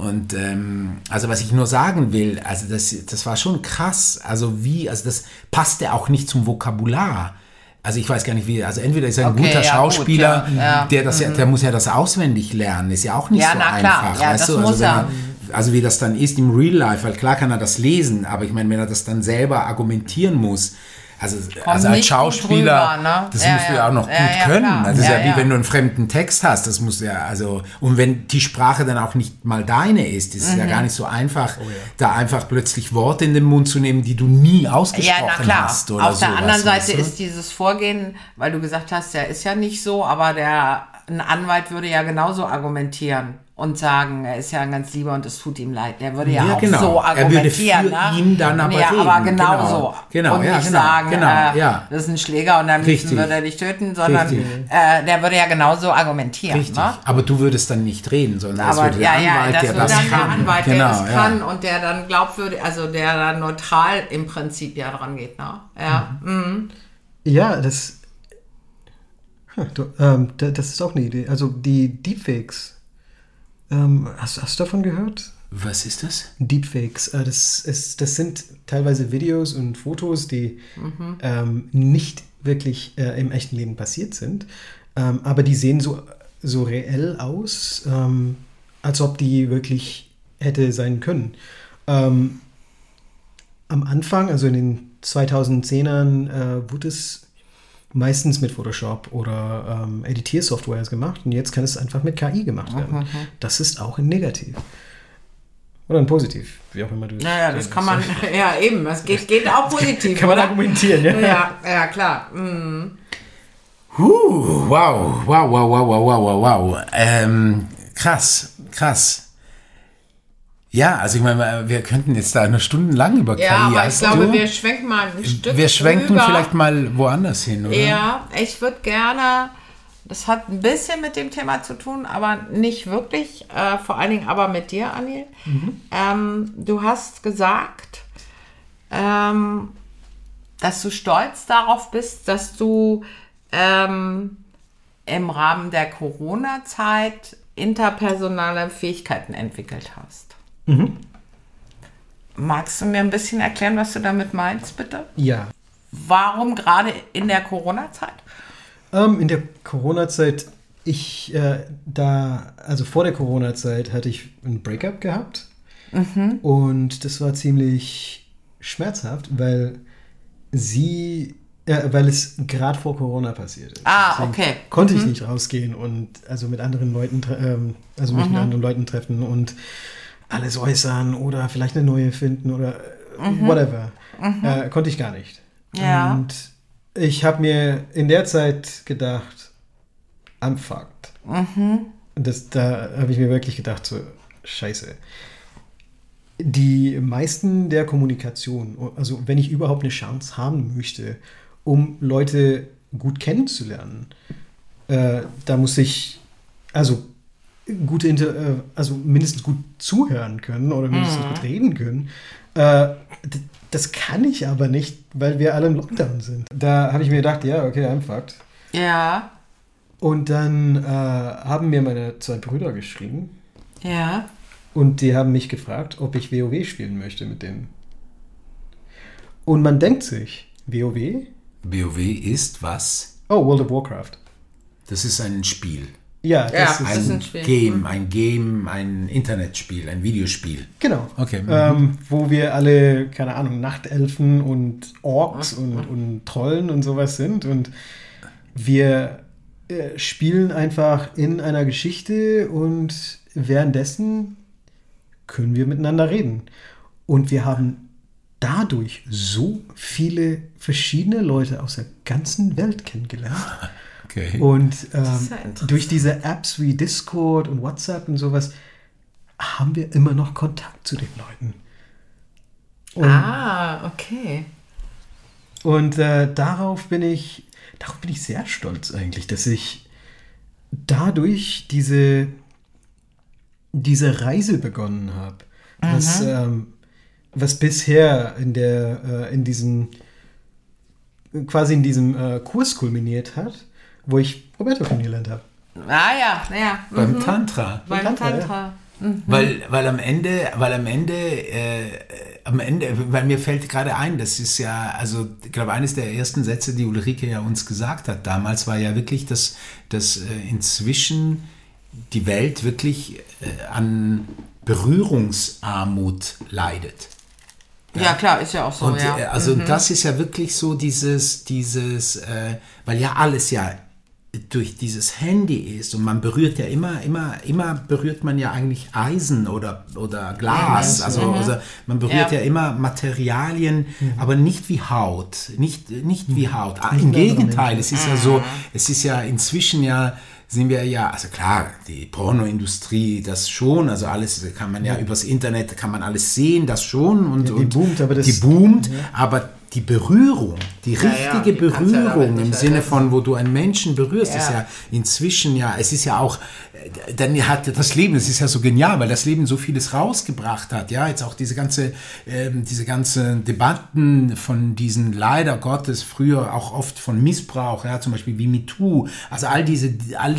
also was ich nur sagen will, also das war schon krass, also das passte auch nicht zum Vokabular. Also ich weiß gar nicht wie, also entweder ist er ein guter Schauspieler, der muss ja das auswendig lernen, ist ja auch nicht so einfach. Klar. Ja, weißt das du? muss er. Also wie das dann ist im Real Life, weil klar kann er das lesen, aber ich meine, wenn er das dann selber argumentieren muss, also als Schauspieler, drüber, ne? das musst du ja auch noch gut können. Klar. Das ist ja wie wenn du einen fremden Text hast, das muss ja, und wenn die Sprache dann auch nicht mal deine ist es ja gar nicht so einfach, da einfach plötzlich Worte in den Mund zu nehmen, die du nie ausgesprochen hast. Oder auf der anderen Seite weißt du? ist dieses Vorgehen, weil du gesagt hast, der ist ja nicht so, aber ein Anwalt würde ja genauso argumentieren und sagen, er ist ja ein ganz lieber und es tut ihm leid. Der würde ja auch so argumentieren. Er würde für ihn dann aber reden. Aber genau so. Genau, und nicht sagen, das ist ein Schläger und am liebsten würde er dich töten, sondern der würde ja genauso argumentieren. Richtig, ne? aber du würdest dann nicht reden, sondern aber das würde der Anwalt, der das kann. Der Anwalt, der das kann und der dann glaubwürdig, also der dann neutral im Prinzip dran geht. Ne? Ja, ja, das ist auch eine Idee. Also die Deepfakes. Hast du davon gehört? Was ist das? Deepfakes. Das sind teilweise Videos und Fotos, die nicht wirklich im echten Leben passiert sind, aber die sehen so reell aus, als ob die wirklich hätte sein können. Am Anfang, also in den 2010ern, wurde es meistens mit Photoshop oder Editiersoftwares gemacht und jetzt kann es einfach mit KI gemacht werden. Das ist auch ein Negativ. Oder ein Positiv, wie auch immer du naja, das kann man, ja eben, es geht auch positiv. Kann man argumentieren, ja. Ja, klar. Wow. Krass. Ja, also ich meine, wir könnten jetzt da noch stundenlang über KI. Ja, aber ich glaube, wir schwenken mal ein Stück Wir schwenken vielleicht mal woanders hin, oder? Ja, ich würde gerne, das hat ein bisschen mit dem Thema zu tun, aber nicht wirklich, vor allen Dingen aber mit dir, Anil. Du hast gesagt, dass du stolz darauf bist, dass du im Rahmen der Corona-Zeit interpersonale Fähigkeiten entwickelt hast. Magst du mir ein bisschen erklären, was du damit meinst, bitte? Ja. Warum gerade in der Corona-Zeit? In der Corona-Zeit, also vor der Corona-Zeit hatte ich ein Breakup gehabt. Und das war ziemlich schmerzhaft, weil weil es gerade vor Corona passiert ist. Deswegen Okay. Konnte ich nicht rausgehen und also mit anderen Leuten, mich mit anderen Leuten treffen und alles äußern oder vielleicht eine neue finden oder whatever. Konnte ich gar nicht. Ja. Und ich habe mir in der Zeit gedacht, I'm fucked. Da habe ich mir wirklich gedacht, so, scheiße. Die meisten der Kommunikation, also wenn ich überhaupt eine Chance haben möchte, um Leute gut kennenzulernen, da muss ich also mindestens gut zuhören können oder mindestens gut reden können. Das kann ich aber nicht, weil wir alle im Lockdown sind. Da habe ich mir gedacht, ja, okay, I'm fucked. Ja. Und dann haben mir meine 2 Brüder geschrieben. Ja. Und die haben mich gefragt, ob ich WoW spielen möchte mit denen. Und man denkt sich, WoW? WoW ist was? Oh, World of Warcraft. Das ist ein Spiel. Ja, das ist Ein ein Spiel. Game, ein Internetspiel, ein Videospiel. Genau. Okay. Wo wir alle, keine Ahnung, Nachtelfen und Orks und Trollen und sowas sind. Und wir spielen einfach in einer Geschichte und währenddessen können wir miteinander reden. Und wir haben dadurch so viele verschiedene Leute aus der ganzen Welt kennengelernt. Okay. Und ist ja interessant. durch diese Apps wie Discord und WhatsApp und sowas haben wir immer noch Kontakt zu den Leuten. Und, Okay. und darauf bin ich sehr stolz eigentlich, dass ich dadurch diese Reise begonnen habe. Was bisher in diesem Kurs kulminiert hat, wo ich Roberto kennengelernt habe. Ja. Beim Tantra. Beim Tantra, Tantra. Weil am Ende, weil mir fällt gerade ein, das ist ja, also ich glaube, eines der ersten Sätze, die Ulrike ja uns gesagt hat damals, war ja wirklich, dass inzwischen die Welt wirklich an Berührungsarmut leidet. Ja, klar, ist ja auch so, Und ja. also das ist ja wirklich so dieses, weil ja alles ja durch dieses Handy ist und man berührt ja immer berührt man ja eigentlich Eisen oder Glas, also man berührt ja immer Materialien, aber nicht wie Haut, nicht wie Haut. Im Gegenteil, es ist ja so, es ist ja inzwischen ja, sind wir ja, also klar, die Pornoindustrie, das schon, also alles kann man ja übers Internet, kann man alles sehen, das schon. Und, die boomt, aber die Berührung, die richtige die kannst du ja damit Berührung im nicht Sinne ersetzen. von, wo du einen Menschen berührst, ist ja inzwischen ja, es ist ja auch, dann hat das Leben, es ist ja so genial, weil das Leben so vieles rausgebracht hat, ja, jetzt auch diese ganze Debatten von diesen, leider Gottes, früher auch oft von Missbrauch, ja, zum Beispiel wie MeToo, also all diese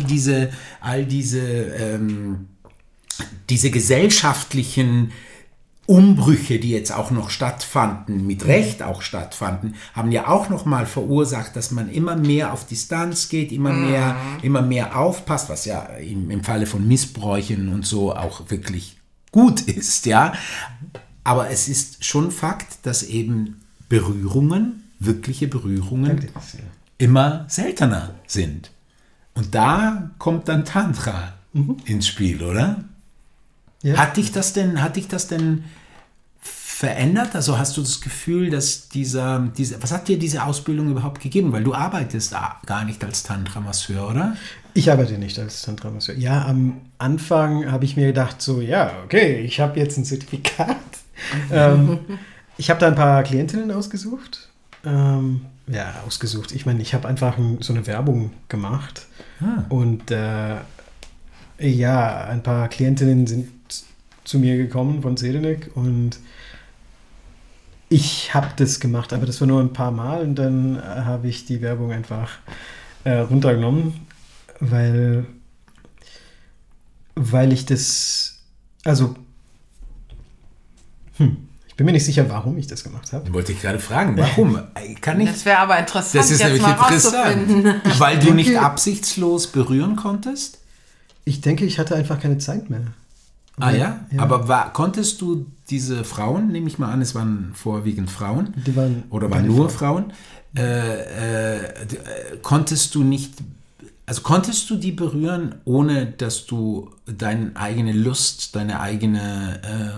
gesellschaftlichen Umbrüche, die jetzt auch noch stattfanden, mit Recht auch stattfanden, haben ja auch noch mal verursacht, dass man immer mehr auf Distanz geht, immer mehr aufpasst, was ja im Falle von Missbräuchen und so auch wirklich gut ist, ja. Aber es ist schon Fakt, dass eben wirkliche Berührungen immer seltener sind. Und da kommt dann Tantra ins Spiel, oder? Ja. Hat dich das denn verändert? Also hast du das Gefühl, dass was hat dir diese Ausbildung überhaupt gegeben? Weil du arbeitest gar nicht als Tantra-Masseur, oder? Ich arbeite nicht als Tantra-Masseur. Ja, am Anfang habe ich mir gedacht, so, ja, okay, ich habe jetzt ein Zertifikat. Ich habe da ein paar Klientinnen ausgesucht. Ich meine, ich habe einfach so eine Werbung gemacht. Und ein paar Klientinnen sind zu mir gekommen von Sedenek und ich habe das gemacht, aber das war nur ein paar Mal und dann habe ich die Werbung einfach runtergenommen. weil ich das, also, ich bin mir nicht sicher, warum ich das gemacht habe. Wollte ich gerade fragen, warum? Kann ich? Das wäre aber interessant, Das ist jetzt nämlich mal interessant, rauszufinden. weil du nicht absichtslos berühren konntest? Ich denke, ich hatte einfach keine Zeit mehr. Ah ja? Aber konntest du diese Frauen, nehme ich mal an, es waren vorwiegend Frauen, Die waren waren nur Frauen, konntest du die berühren, ohne dass du deine eigene Lust, deine eigene,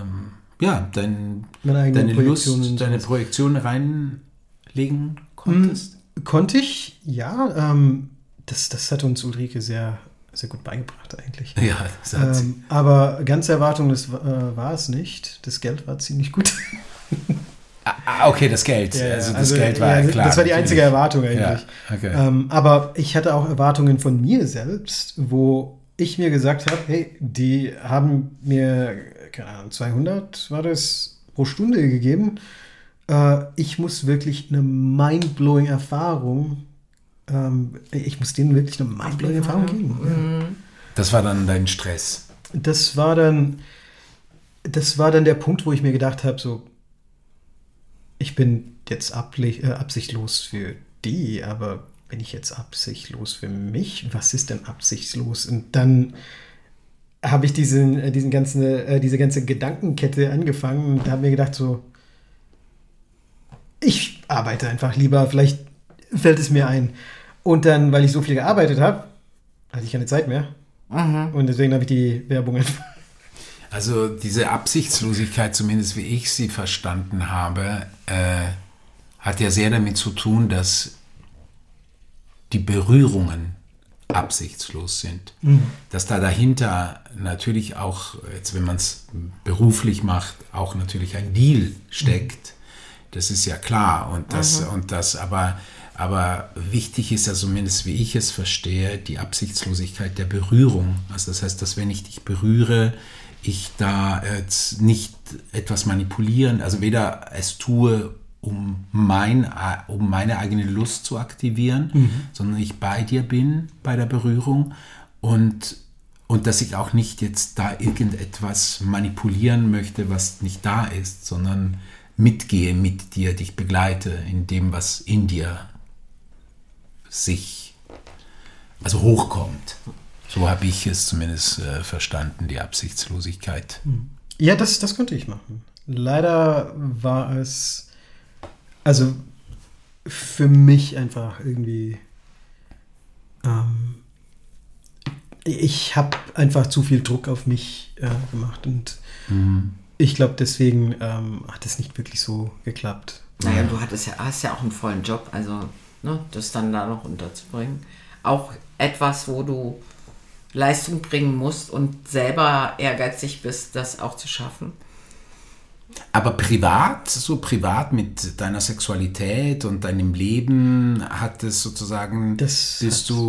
deine Lust, deine Projektion reinlegen konntest? Konnte ich, ja. Das hat uns Ulrike sehr, sehr gut beigebracht eigentlich. Ja, das hat sie. Aber ganz Erwartung, das war es nicht. Das Geld war ziemlich gut. Okay, das Geld. Also das Geld war klar. Das war die einzige Erwartung eigentlich. Ja, okay. Aber ich hatte auch Erwartungen von mir selbst, wo ich mir gesagt habe, hey, die haben mir, keine Ahnung, 200 war das pro Stunde gegeben. Ich muss wirklich eine mindblowing Erfahrung, ich muss denen wirklich eine mindblowing Erfahrung geben. Ja. Das war dann dein Stress. Das war dann der Punkt, wo ich mir gedacht habe, so, ich bin jetzt absichtlos für die, aber bin ich jetzt absichtlos für mich? Was ist denn absichtslos? Und dann habe ich diese ganze Gedankenkette angefangen und habe mir gedacht, so, ich arbeite einfach lieber, vielleicht fällt es mir ein. Und dann, weil ich so viel gearbeitet habe, hatte ich keine Zeit mehr. Und deswegen habe ich die Werbung einfach. Also diese Absichtslosigkeit, zumindest wie ich sie verstanden habe, hat ja sehr damit zu tun, dass die Berührungen absichtslos sind. Dass da dahinter natürlich auch, jetzt wenn man es beruflich macht, auch natürlich ein Deal steckt. Das ist ja klar. Und das aber wichtig ist ja zumindest, wie ich es verstehe, die Absichtslosigkeit der Berührung. Also das heißt, dass wenn ich dich berühre, ich da jetzt nicht etwas manipulieren, also weder es tue, um meine eigene Lust zu aktivieren, sondern ich bei dir bin bei der Berührung und dass ich auch nicht jetzt da irgendetwas manipulieren möchte, was nicht da ist, sondern mitgehe mit dir, dich begleite in dem, was in dir hochkommt. So habe ich es zumindest verstanden, die Absichtslosigkeit. Ja, das konnte ich machen. Leider war es, also für mich einfach irgendwie, ich habe einfach zu viel Druck auf mich gemacht und ich glaube, deswegen hat es nicht wirklich so geklappt. Naja, du hast ja auch einen vollen Job, also das dann da noch unterzubringen. Auch etwas, wo du Leistung bringen musst und selber ehrgeizig bist, das auch zu schaffen. Aber privat mit deiner Sexualität und deinem Leben hat es sozusagen, das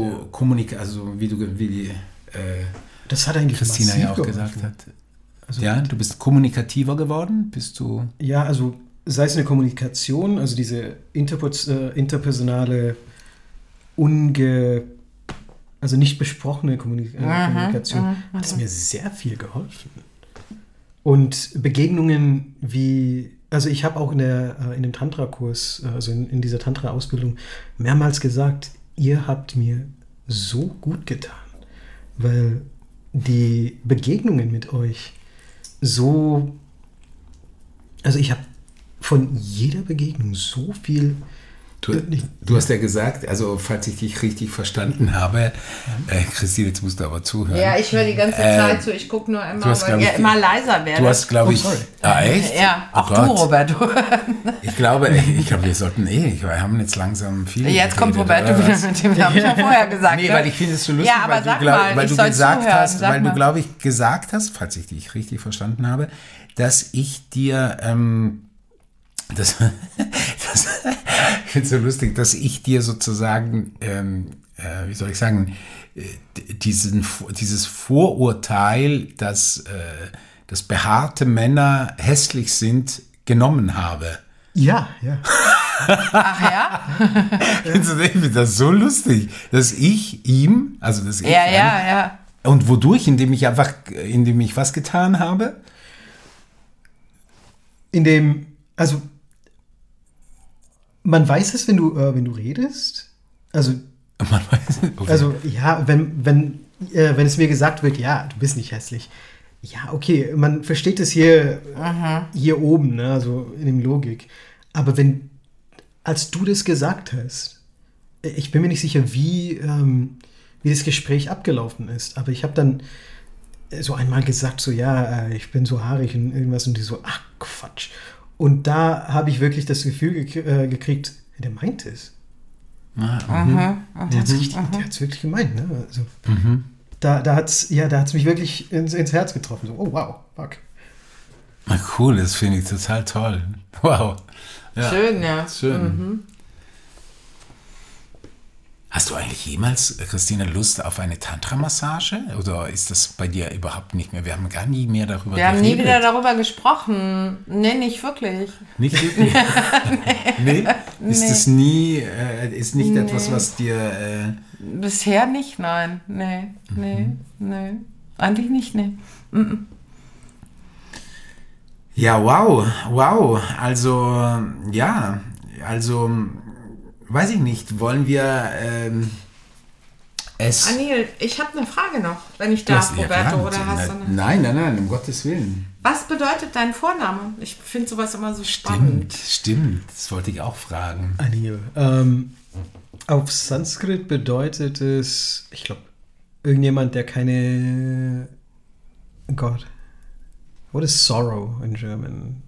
eigentlich Christina ja auch geholfen. gesagt hat. Also du bist kommunikativer geworden? Bist du? Ja, also sei es eine Kommunikation, also diese interpersonale, also nicht besprochene Kommunikation, hat es mir sehr viel geholfen. Und Begegnungen also ich habe auch in dem Tantra-Kurs, also in dieser Tantra-Ausbildung mehrmals gesagt, ihr habt mir so gut getan, weil die Begegnungen mit euch also ich habe von jeder Begegnung so viel. Du hast ja gesagt, also falls ich dich richtig verstanden habe, Christine, jetzt musst du aber zuhören. Ja, ich höre die ganze Zeit zu, ich gucke nur immer, weil ihr immer leiser werdet. Du hast, glaube ich, echt? Ja, auch du, Roberto. Ich glaube, wir sollten wir haben jetzt langsam viel. Jetzt kommt Roberto wieder mit dem, habe ich ja vorher gesagt. Nee, weil ich finde es so lustig, ja, aber weil du, glaube ich, gesagt hast, falls ich dich richtig verstanden habe, dass ich dir, ich finde es so lustig, dass ich dir sozusagen, wie soll ich sagen, dieses Vorurteil, dass behaarte Männer hässlich sind, genommen habe. Ja. Ach ja? Ich finde das so lustig, dass ich ihm, also dass ich Ja. und wodurch, indem ich was getan habe? Also man weiß es, wenn du redest. Also, Man weiß nicht, okay. also ja, wenn es mir gesagt wird, ja, du bist nicht hässlich. Ja, okay, man versteht es hier oben, ne, also in dem Logik. Aber als du das gesagt hast, ich bin mir nicht sicher, wie das Gespräch abgelaufen ist, aber ich habe dann so einmal gesagt, so ja, ich bin so haarig und irgendwas und die so, ach Quatsch. Und da habe ich wirklich das Gefühl gekriegt, der meint es. Der hat es wirklich gemeint, ne? Also, da hat's mich wirklich ins Herz getroffen. So, oh wow, fuck. Na cool, das finde ich total toll. Wow. Ja, Schön, ja. Schön. Hast du eigentlich jemals, Christina, Lust auf eine Tantra-Massage? Oder ist das bei dir überhaupt nicht mehr? Wir haben gar nie mehr darüber Wir haben geredet. nie wieder darüber gesprochen. Nee, nicht wirklich. Nicht wirklich? Nee? Ist das nie, ist nicht etwas, was dir... Bisher nicht, nein. Nee. Eigentlich nicht, nee. Ja, wow. Also, weiß ich nicht, wollen wir es... Anil, ich habe eine Frage noch, wenn ich darf, Roberto, oder hast du eine? Nein, um Gottes Willen. Was bedeutet dein Vorname? Ich finde sowas immer so spannend. Stimmt, das wollte ich auch fragen. Anil. Auf Sanskrit bedeutet es, ich glaube, irgendjemand, der keine... Gott. What is sorrow in German?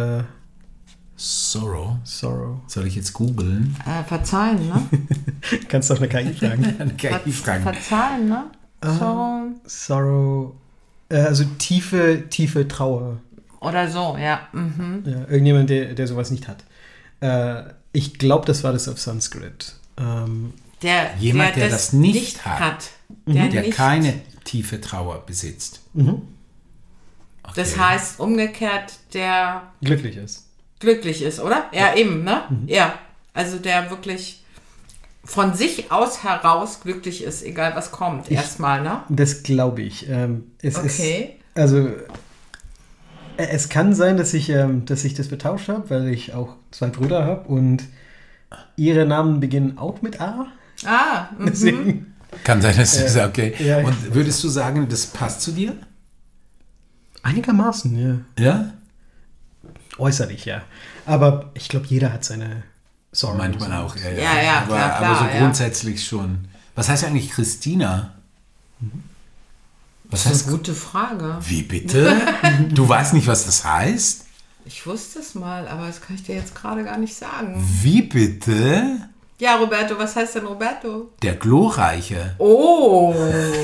Sorrow. Sorrow. Soll ich jetzt googeln? Verzeihen, ne? Kannst doch eine KI fragen. Eine KI-Frage. Verzeihen, ne? Sorrow. Also tiefe Trauer. Oder so, ja. Ja, irgendjemand, der sowas nicht hat. Ich glaube, das war das auf Sanskrit. Jemand, der das nicht hat. Der nicht, keine tiefe Trauer besitzt. Okay. Das heißt umgekehrt, der glücklich ist, oder? Ja, eben, ne? Ja, also der wirklich von sich aus heraus glücklich ist, egal was kommt, erstmal, ne? Das glaube ich. Okay. Es kann sein, dass ich das betauscht habe, weil ich auch 2 Brüder habe und ihre Namen beginnen auch mit A. Deswegen. Kann sein, dass das okay. Ja. Und würdest du sagen, das passt zu dir? Einigermaßen, ja. Ja? Äußerlich, ja. Aber ich glaube, jeder hat seine Sorgen. Manchmal auch, ja. Ja, klar, aber so grundsätzlich schon. Was heißt eigentlich Christina? Was Das ist heißt eine gute Frage. Wie bitte? Du weißt nicht, was das heißt? Ich wusste es mal, aber das kann ich dir jetzt gerade gar nicht sagen. Wie bitte? Ja, Roberto, was heißt denn Roberto? Der Glorreiche. Oh!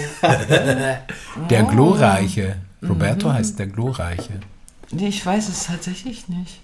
Der Glorreiche. Roberto heißt der Glorreiche. Nee, ich weiß es tatsächlich nicht.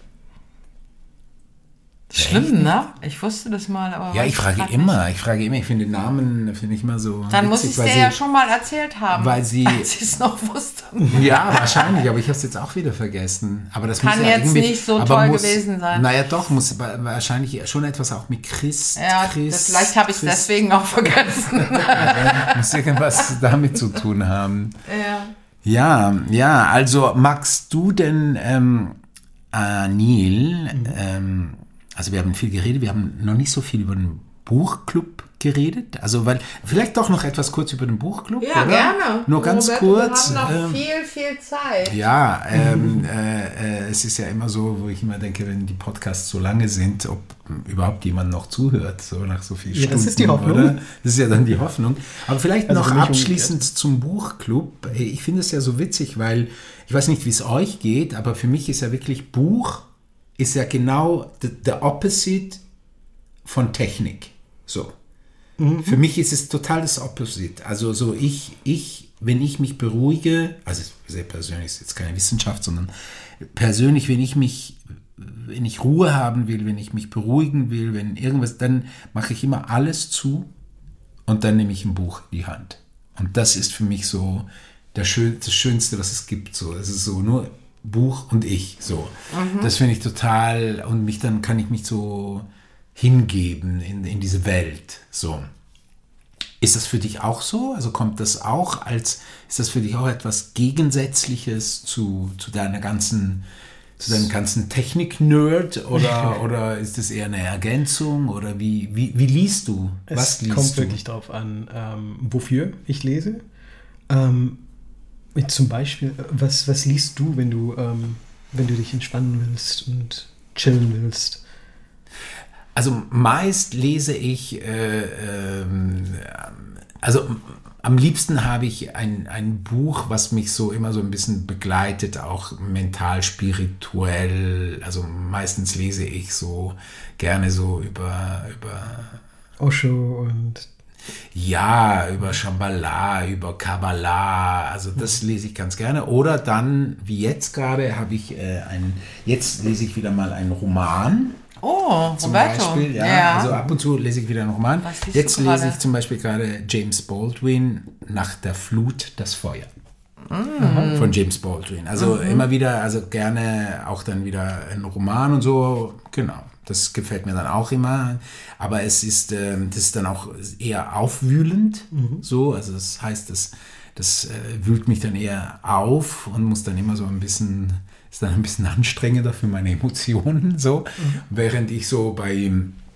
Schlimm, ne? Ich wusste das mal, aber... Ja, ich frage immer. Ich finde Namen, finde ich immer so Dann muss ich es dir ja schon mal erzählt haben, weil sie... als ich es noch wusste. Ja, wahrscheinlich, aber ich habe es jetzt auch wieder vergessen. Aber das Kann muss ja jetzt nicht so toll gewesen sein. Naja, doch, muss wahrscheinlich schon etwas auch mit Christ. Ja, vielleicht habe ich es deswegen auch vergessen. Muss irgendwas damit zu tun haben. Ja. Ja, also magst du denn, Anil, also wir haben viel geredet, wir haben noch nicht so viel über den Buchclub geredet, also weil, vielleicht doch noch etwas kurz über den Buchclub, Ja, oder? gerne. Nur ganz Roberto, kurz. Wir haben noch viel Zeit. Ja, es ist ja immer so, wo ich immer denke, wenn die Podcasts so lange sind, ob überhaupt jemand noch zuhört, so nach so vielen Stunden. Das ist die Hoffnung. Oder? Das ist ja dann die Hoffnung. Aber vielleicht Also noch für mich abschließend zum Buchclub. Ich finde es ja so witzig, weil ich weiß nicht, wie es euch geht, aber für mich ist ja wirklich Buch ist ja genau the opposite von Technik. So. Für mich ist es total das Opposite. Also so wenn ich mich beruhige, also sehr persönlich, ist jetzt keine Wissenschaft, sondern persönlich, wenn ich Ruhe haben will, wenn ich mich beruhigen will, wenn irgendwas, dann mache ich immer alles zu und dann nehme ich ein Buch in die Hand. Und das ist für mich so das Schönste, was es gibt. So, es ist so nur Buch und ich. So. Das finde ich total, und dann kann ich mich so hingeben in diese Welt. So. Ist das für dich auch so? Also kommt das auch ist das für dich auch etwas Gegensätzliches zu deinem ganzen Technik-Nerd oder ist das eher eine Ergänzung oder wie liest du? Was liest du? Es kommt wirklich darauf an, wofür ich lese. Zum Beispiel, was liest du, wenn du dich entspannen willst und chillen willst? Also meist lese ich, am liebsten habe ich ein Buch, was mich so immer so ein bisschen begleitet, auch mental, spirituell. Also meistens lese ich so gerne so über Osho und... Ja, über Shambhala, über Kabbalah, also das lese ich ganz gerne. Oder dann, wie jetzt gerade, jetzt lese ich wieder mal einen Roman. Oh, Zum Roberto. Beispiel, ja. Also ab und zu lese ich wieder einen Roman. Jetzt lese ich zum Beispiel gerade James Baldwin, Nach der Flut das Feuer. Von James Baldwin. Also immer wieder, also gerne auch dann wieder ein Roman und so, genau. Das gefällt mir dann auch immer. Aber das ist dann auch eher aufwühlend, so. Also das heißt, das wühlt mich dann eher auf und muss dann immer so ist dann ein bisschen anstrengender für meine Emotionen, so. Während ich so bei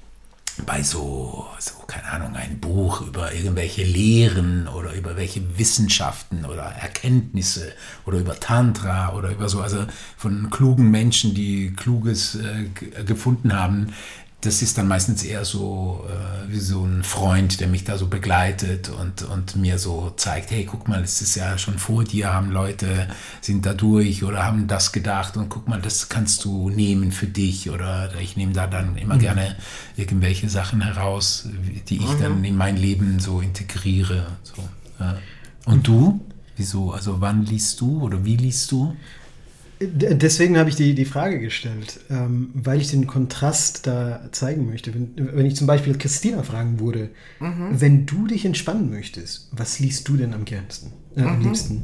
so, keine Ahnung, ein Buch über irgendwelche Lehren oder über welche Wissenschaften oder Erkenntnisse oder über Tantra oder über so, also von klugen Menschen, die Kluges gefunden haben, das ist dann meistens eher so wie so ein Freund, der mich da so begleitet und mir so zeigt, hey, guck mal, es ist ja schon vor dir, sind da durch oder haben das gedacht und guck mal, das kannst du nehmen für dich oder ich nehme da dann immer gerne irgendwelche Sachen heraus, die ich dann in mein Leben so integriere. So, ja. Und du? Wieso? Also wann liest du oder wie liest du? Deswegen habe ich die Frage gestellt, weil ich den Kontrast da zeigen möchte. Wenn ich zum Beispiel Christina fragen würde, wenn du dich entspannen möchtest, was liest du denn am liebsten?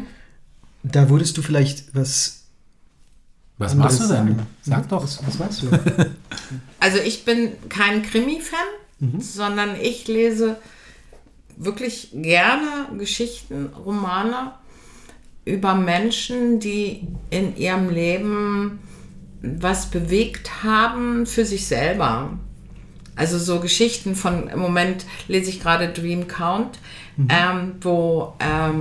Da würdest du vielleicht was machst du denn? Sagen. Sag doch. Was machst du? Also ich bin kein Krimi-Fan, sondern ich lese wirklich gerne Geschichten, Romane über Menschen, die in ihrem Leben was bewegt haben für sich selber. Also so Geschichten im Moment lese ich gerade Dream Count, wo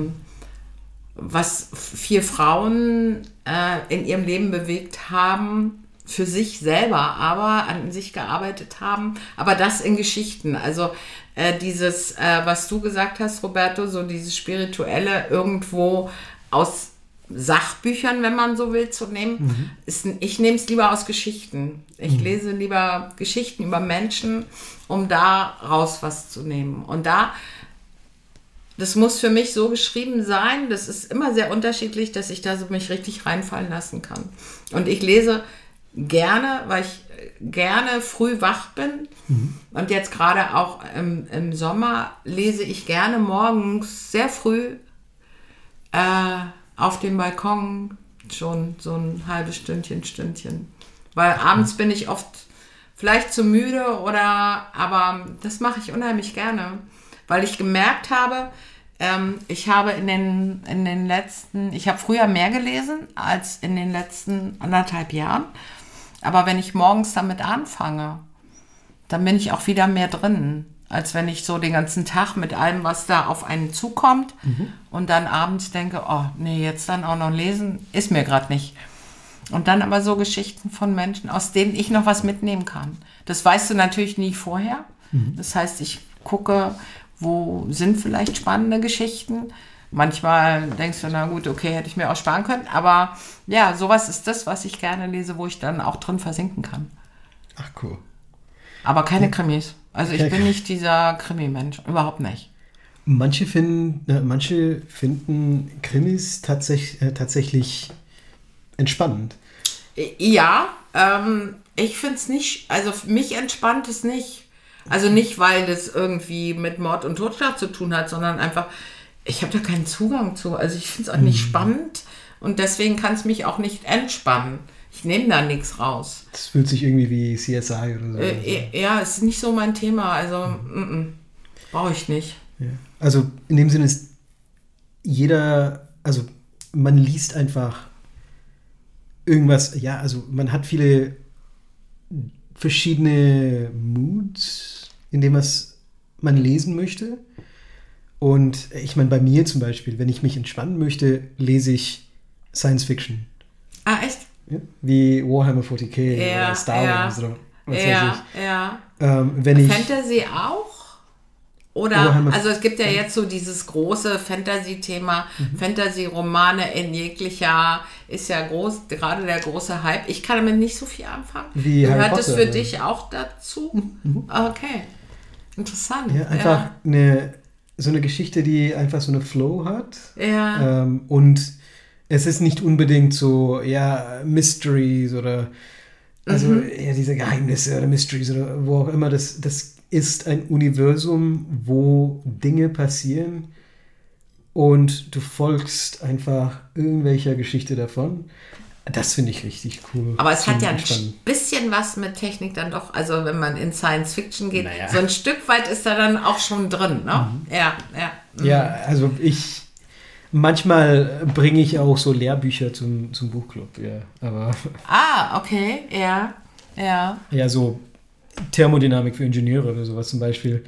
was 4 Frauen in ihrem Leben bewegt haben, für sich selber, aber an sich gearbeitet haben, aber das in Geschichten. Also dieses, was du gesagt hast, Roberto, so dieses Spirituelle irgendwo aus Sachbüchern, wenn man so will, zu nehmen. Ich nehme es lieber aus Geschichten. Ich lese lieber Geschichten über Menschen, um daraus was zu nehmen. Und das muss für mich so geschrieben sein, das ist immer sehr unterschiedlich, dass ich da so mich richtig reinfallen lassen kann. Und ich lese gerne, weil ich gerne früh wach bin. Und jetzt gerade auch im Sommer lese ich gerne morgens sehr früh auf dem Balkon schon so ein halbes Stündchen. Weil abends bin ich oft vielleicht zu müde aber das mache ich unheimlich gerne. Weil ich gemerkt habe, ich habe ich habe früher mehr gelesen als in den letzten 1,5 Jahren. Aber wenn ich morgens damit anfange, dann bin ich auch wieder mehr drin, als wenn ich so den ganzen Tag mit allem, was da auf einen zukommt und dann abends denke, oh nee, jetzt dann auch noch lesen, ist mir gerade nicht. Und dann aber so Geschichten von Menschen, aus denen ich noch was mitnehmen kann. Das weißt du natürlich nie vorher. Das heißt, ich gucke, wo sind vielleicht spannende Geschichten. Manchmal denkst du, na gut, okay, hätte ich mir auch sparen können. Aber ja, sowas ist das, was ich gerne lese, wo ich dann auch drin versinken kann. Ach, cool. Aber keine Krimis. Also ich bin nicht dieser Krimi-Mensch, überhaupt nicht. Manche finden Krimis tatsächlich entspannend. Ja, ich finde es nicht, also mich entspannt es nicht. Also nicht, weil das irgendwie mit Mord und Totschlag zu tun hat, sondern einfach, ich habe da keinen Zugang zu. Also ich finde es auch nicht spannend und deswegen kann es mich auch nicht entspannen. Ich nehme da nichts raus. Das fühlt sich irgendwie wie CSI oder so. Ja, es ist nicht so mein Thema. Also, brauche ich nicht. Ja. Also in dem Sinne ist also man liest einfach irgendwas, ja, also man hat viele verschiedene Moods, in dem man lesen möchte. Und ich meine, bei mir zum Beispiel, wenn ich mich entspannen möchte, lese ich Science Fiction. Ah, echt? Ja? Wie Warhammer 40k oder Star Wars oder was weiß ich. Ja. Wenn Fantasy auch? Oder, also es gibt ja jetzt so dieses große Fantasy-Thema, Fantasy-Romane in jeglicher, ist ja groß, gerade der große Hype. Ich kann damit nicht so viel anfangen. Wie Harry Gehört Potter, es für dich auch dazu? Okay, interessant. Ja, einfach so eine Geschichte, die einfach so eine Flow hat. Ja. Und es ist nicht unbedingt so, ja, Mysteries oder also ja, diese Geheimnisse oder Mysteries oder wo auch immer. Das ist ein Universum, wo Dinge passieren und du folgst einfach irgendwelcher Geschichte davon. Das finde ich richtig cool. Aber es hat ja ein bisschen was mit Technik dann doch, also wenn man in Science Fiction geht, so ein Stück weit ist da dann auch schon drin, ne? Ja. Ja, also manchmal bringe ich auch so Lehrbücher zum Buchclub, ja. Aber okay, ja. Ja, so Thermodynamik für Ingenieure oder sowas zum Beispiel.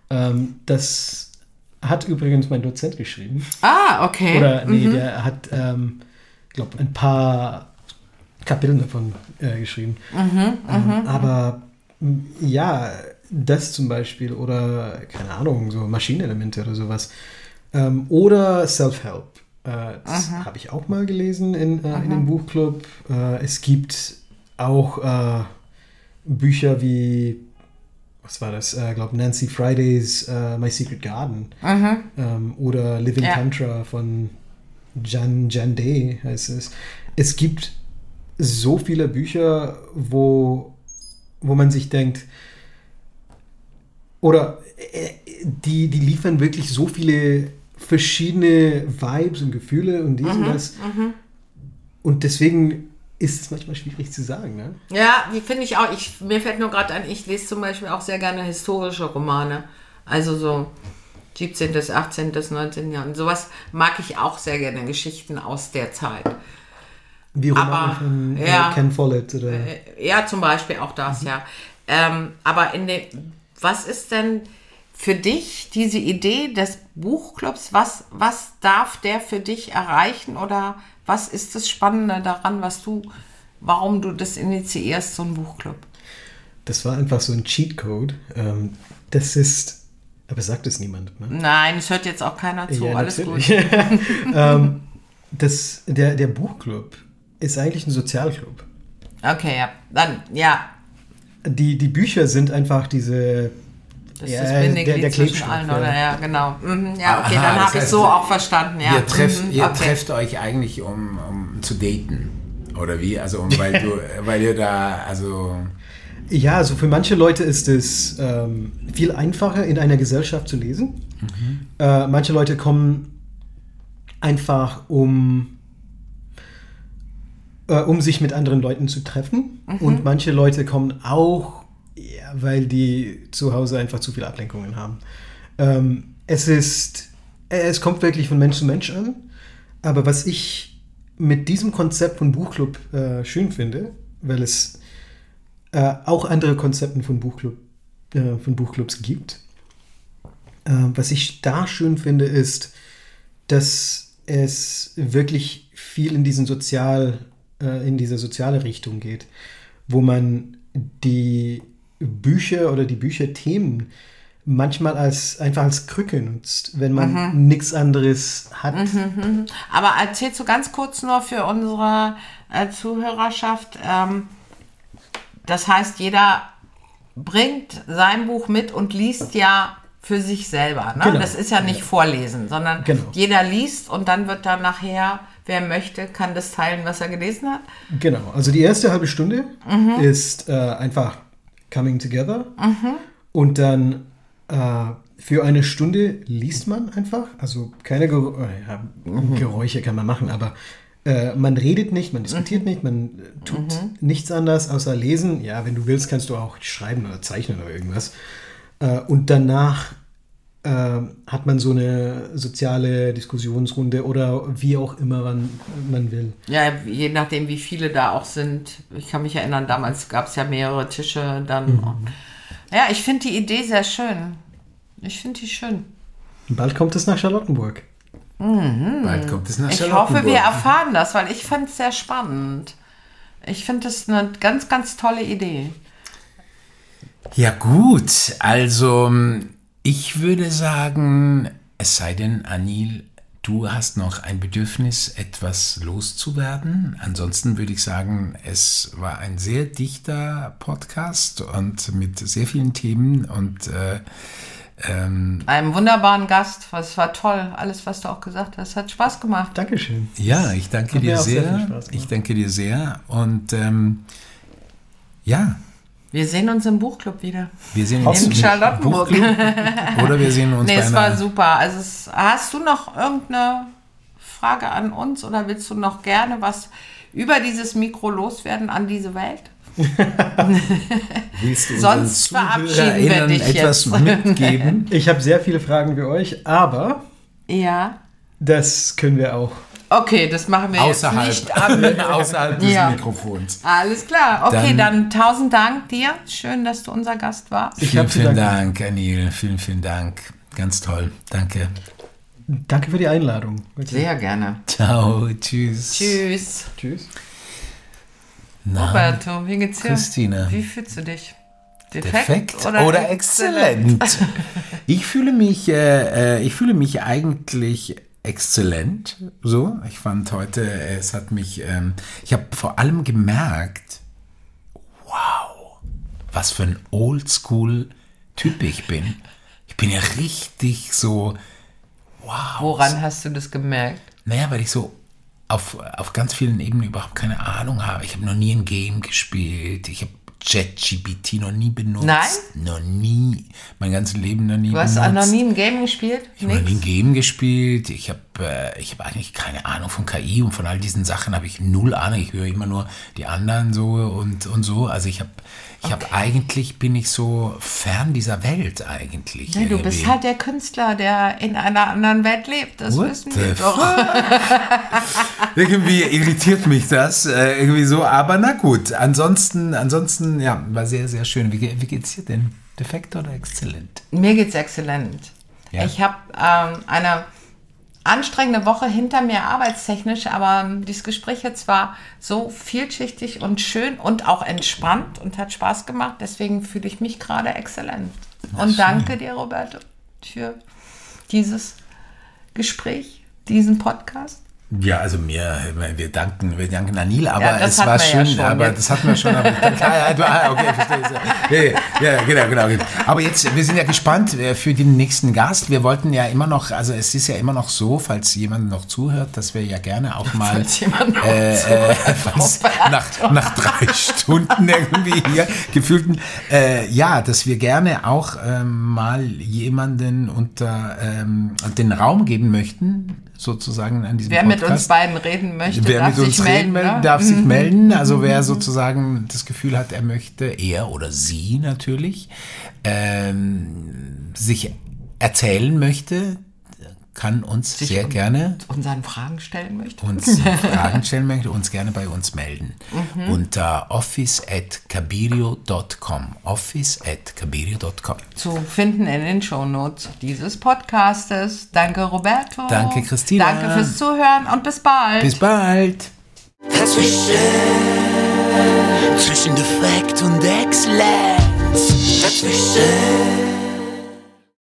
Das hat übrigens mein Dozent geschrieben. Okay. Oder der hat, glaube ein paar Kapitel davon geschrieben. Aber ja, das zum Beispiel oder, keine Ahnung, so Maschinenelemente oder sowas. Oder Self-Help. Das habe ich auch mal gelesen in dem Buchclub. Es gibt auch Bücher wie, was war das? Ich glaube, Nancy Friday's My Secret Garden. Oder Living Tantra von Jan Day heißt es. Es gibt so viele Bücher, wo man sich denkt, oder die liefern wirklich so viele verschiedene Vibes und Gefühle und dies und das. Und deswegen ist es manchmal schwierig zu sagen, ne? Ja, die finde ich auch. Mir fällt nur gerade ein, ich lese zum Beispiel auch sehr gerne historische Romane. Also so 17., 18., 19. Jahr. Und sowas mag ich auch sehr gerne, Geschichten aus der Zeit. Wie Romane von Ken Follett, oder? Ja, zum Beispiel auch das, ja. Aber was ist denn für dich diese Idee des Buchclubs? Was darf der für dich erreichen oder was ist das Spannende daran, warum du das initiierst, so ein Buchclub? Das war einfach so ein Cheatcode. Das ist, aber sagt es niemand, ne? Nein, es hört jetzt auch keiner zu, alles natürlich. Gut. Der Buchclub ist eigentlich ein Sozialclub. Okay, ja. Dann, ja. Die Bücher sind einfach diese... Das ist das Bindeglied zwischen allen, oder? Ja, genau. Ja, okay, dann habe ich so auch verstanden. Ja. Ihr trefft euch eigentlich, um zu daten, oder wie? Also weil ihr da, also... Ja, also für manche Leute ist es viel einfacher, in einer Gesellschaft zu lesen. Manche Leute kommen einfach, um sich mit anderen Leuten zu treffen. Und manche Leute kommen auch, weil die zu Hause einfach zu viele Ablenkungen haben. Es kommt wirklich von Mensch zu Mensch an. Aber was ich mit diesem Konzept von Buchclub schön finde, weil es auch andere Konzepte von Buchclubs gibt. Was ich da schön finde, ist, dass es wirklich viel in dieser soziale Richtung geht, wo man die Bücher oder die Bücherthemen manchmal einfach als Krücke nutzt, wenn man nichts anderes hat. Aber erzählst du ganz kurz nur für unsere Zuhörerschaft, das heißt, jeder bringt sein Buch mit und liest ja für sich selber. Ne? Genau. Das ist ja nicht Vorlesen, sondern jeder liest und dann wird dann nachher, wer möchte, kann das teilen, was er gelesen hat. Genau, also die erste halbe Stunde ist einfach coming together und dann für eine Stunde liest man einfach, also keine Geräusche kann man machen, aber Man redet nicht, man diskutiert nicht, man tut nichts anderes außer lesen. Ja, wenn du willst, kannst du auch schreiben oder zeichnen oder irgendwas. Und danach hat man so eine soziale Diskussionsrunde oder wie auch immer man will. Ja, je nachdem, wie viele da auch sind. Ich kann mich erinnern, damals gab es ja mehrere Tische. Dann. Ja, ich finde die Idee sehr schön. Ich finde die schön. Bald kommt es nach Charlottenburg. Bald kommt es nach Ich Charlottenburg. hoffe, wir erfahren das, weil ich fand es sehr spannend. Ich finde das eine ganz, ganz tolle Idee. Ja gut, also ich würde sagen, es sei denn, Anil, du hast noch ein Bedürfnis, etwas loszuwerden. Ansonsten würde ich sagen, es war ein sehr dichter Podcast und mit sehr vielen Themen und Einem wunderbaren Gast. Es war toll. Alles, was du auch gesagt hast, hat Spaß gemacht. Dankeschön. ja, ich danke Hat mir dir auch sehr viel sehr. Spaß gemacht. Ich danke dir sehr und ja, Wir sehen uns im Buchclub wieder. wir sehen uns In im Charlottenburg. Buchclub oder wir sehen uns Nee, bei es war einer... super. Also hast du noch irgendeine Frage an uns oder willst du noch gerne was über dieses Mikro loswerden an diese Welt? Willst du Sonst verabschieden wir ZuhörerInnen dich etwas jetzt. mitgeben? Ich habe sehr viele Fragen für euch, aber Ja. das können wir auch. Okay, das machen wir Außerhalb, jetzt nicht ab. außerhalb des Ja. Mikrofons. Alles klar. Okay, Dann- dann 1000 Dank dir. Schön, dass du unser Gast warst. Ich Vielen, hab zu vielen danken. Dank, Anil. Vielen, vielen Dank. Ganz toll. Danke. Danke für die Einladung. Wirklich. Sehr gerne. Ciao. Tschüss. Tschüss. Tschüss. Na, Roberto, wie geht's dir? Christine. Wie fühlst du dich? Defekt oder exzellent? Ich fühle mich eigentlich exzellent. So, ich fand heute, es hat mich, ich habe vor allem gemerkt, wow, was für ein Oldschool-Typ ich bin. Ich bin ja richtig so, wow. Woran hast du das gemerkt? Naja, weil ich so auf ganz vielen Ebenen überhaupt keine Ahnung habe. Ich habe noch nie ein Game gespielt. Ich habe ChatGPT noch nie benutzt. Nein? Noch nie. Mein ganzes Leben noch nie Du benutzt. hast noch nie ein Game gespielt? Ich habe noch nie ein Nix? Game gespielt. Ich habe eigentlich keine Ahnung von KI und von all diesen Sachen habe ich null Ahnung. Ich höre immer nur die anderen so und so. Also eigentlich bin ich so fern dieser Welt eigentlich. Nee, du bist irgendwie. halt der Künstler, der in einer anderen Welt lebt. Das What wissen the wir doch. Irgendwie irritiert mich das irgendwie so, aber na gut. Ansonsten, ja, war sehr, sehr schön. Wie geht's dir denn? Defekt oder exzellent? Mir geht's exzellent. Ja. Ich habe eine anstrengende Woche hinter mir arbeitstechnisch, aber dieses Gespräch jetzt war so vielschichtig und schön und auch entspannt und hat Spaß gemacht. Deswegen fühle ich mich gerade exzellent. Und danke dir, Roberto, für dieses Gespräch, diesen Podcast. Ja, also wir danken Anil, aber Ja, das es hatten war wir ja schön, schon aber jetzt. das hatten wir schon. Aber okay, verstehe. Ja, genau. Aber jetzt, wir sind ja gespannt für den nächsten Gast. Wir wollten ja immer noch, also es ist ja immer noch so, falls jemand noch zuhört, dass wir ja gerne auch mal Falls jemand noch falls nach 3 Stunden irgendwie hier gefühlten, dass wir gerne auch mal jemanden unter den Raum geben möchten, sozusagen an diesem Wer Podcast. mit uns beiden reden möchte, Wer darf mit uns sich melden. Ne? darf sich melden. Also wer sozusagen das Gefühl hat, er oder sie natürlich, sich erzählen möchte, kann uns sehr gerne Unseren Fragen stellen möchte. uns Fragen stellen möchte, uns gerne bei uns melden. Unter office@cabirio.com. Office@cabirio.com. Zu finden in den Shownotes dieses Podcastes. Danke, Roberto. Danke, Christina. Danke fürs Zuhören und bis bald. Bis bald. Zwischen Defekt und Exzellenz. Dazwischen.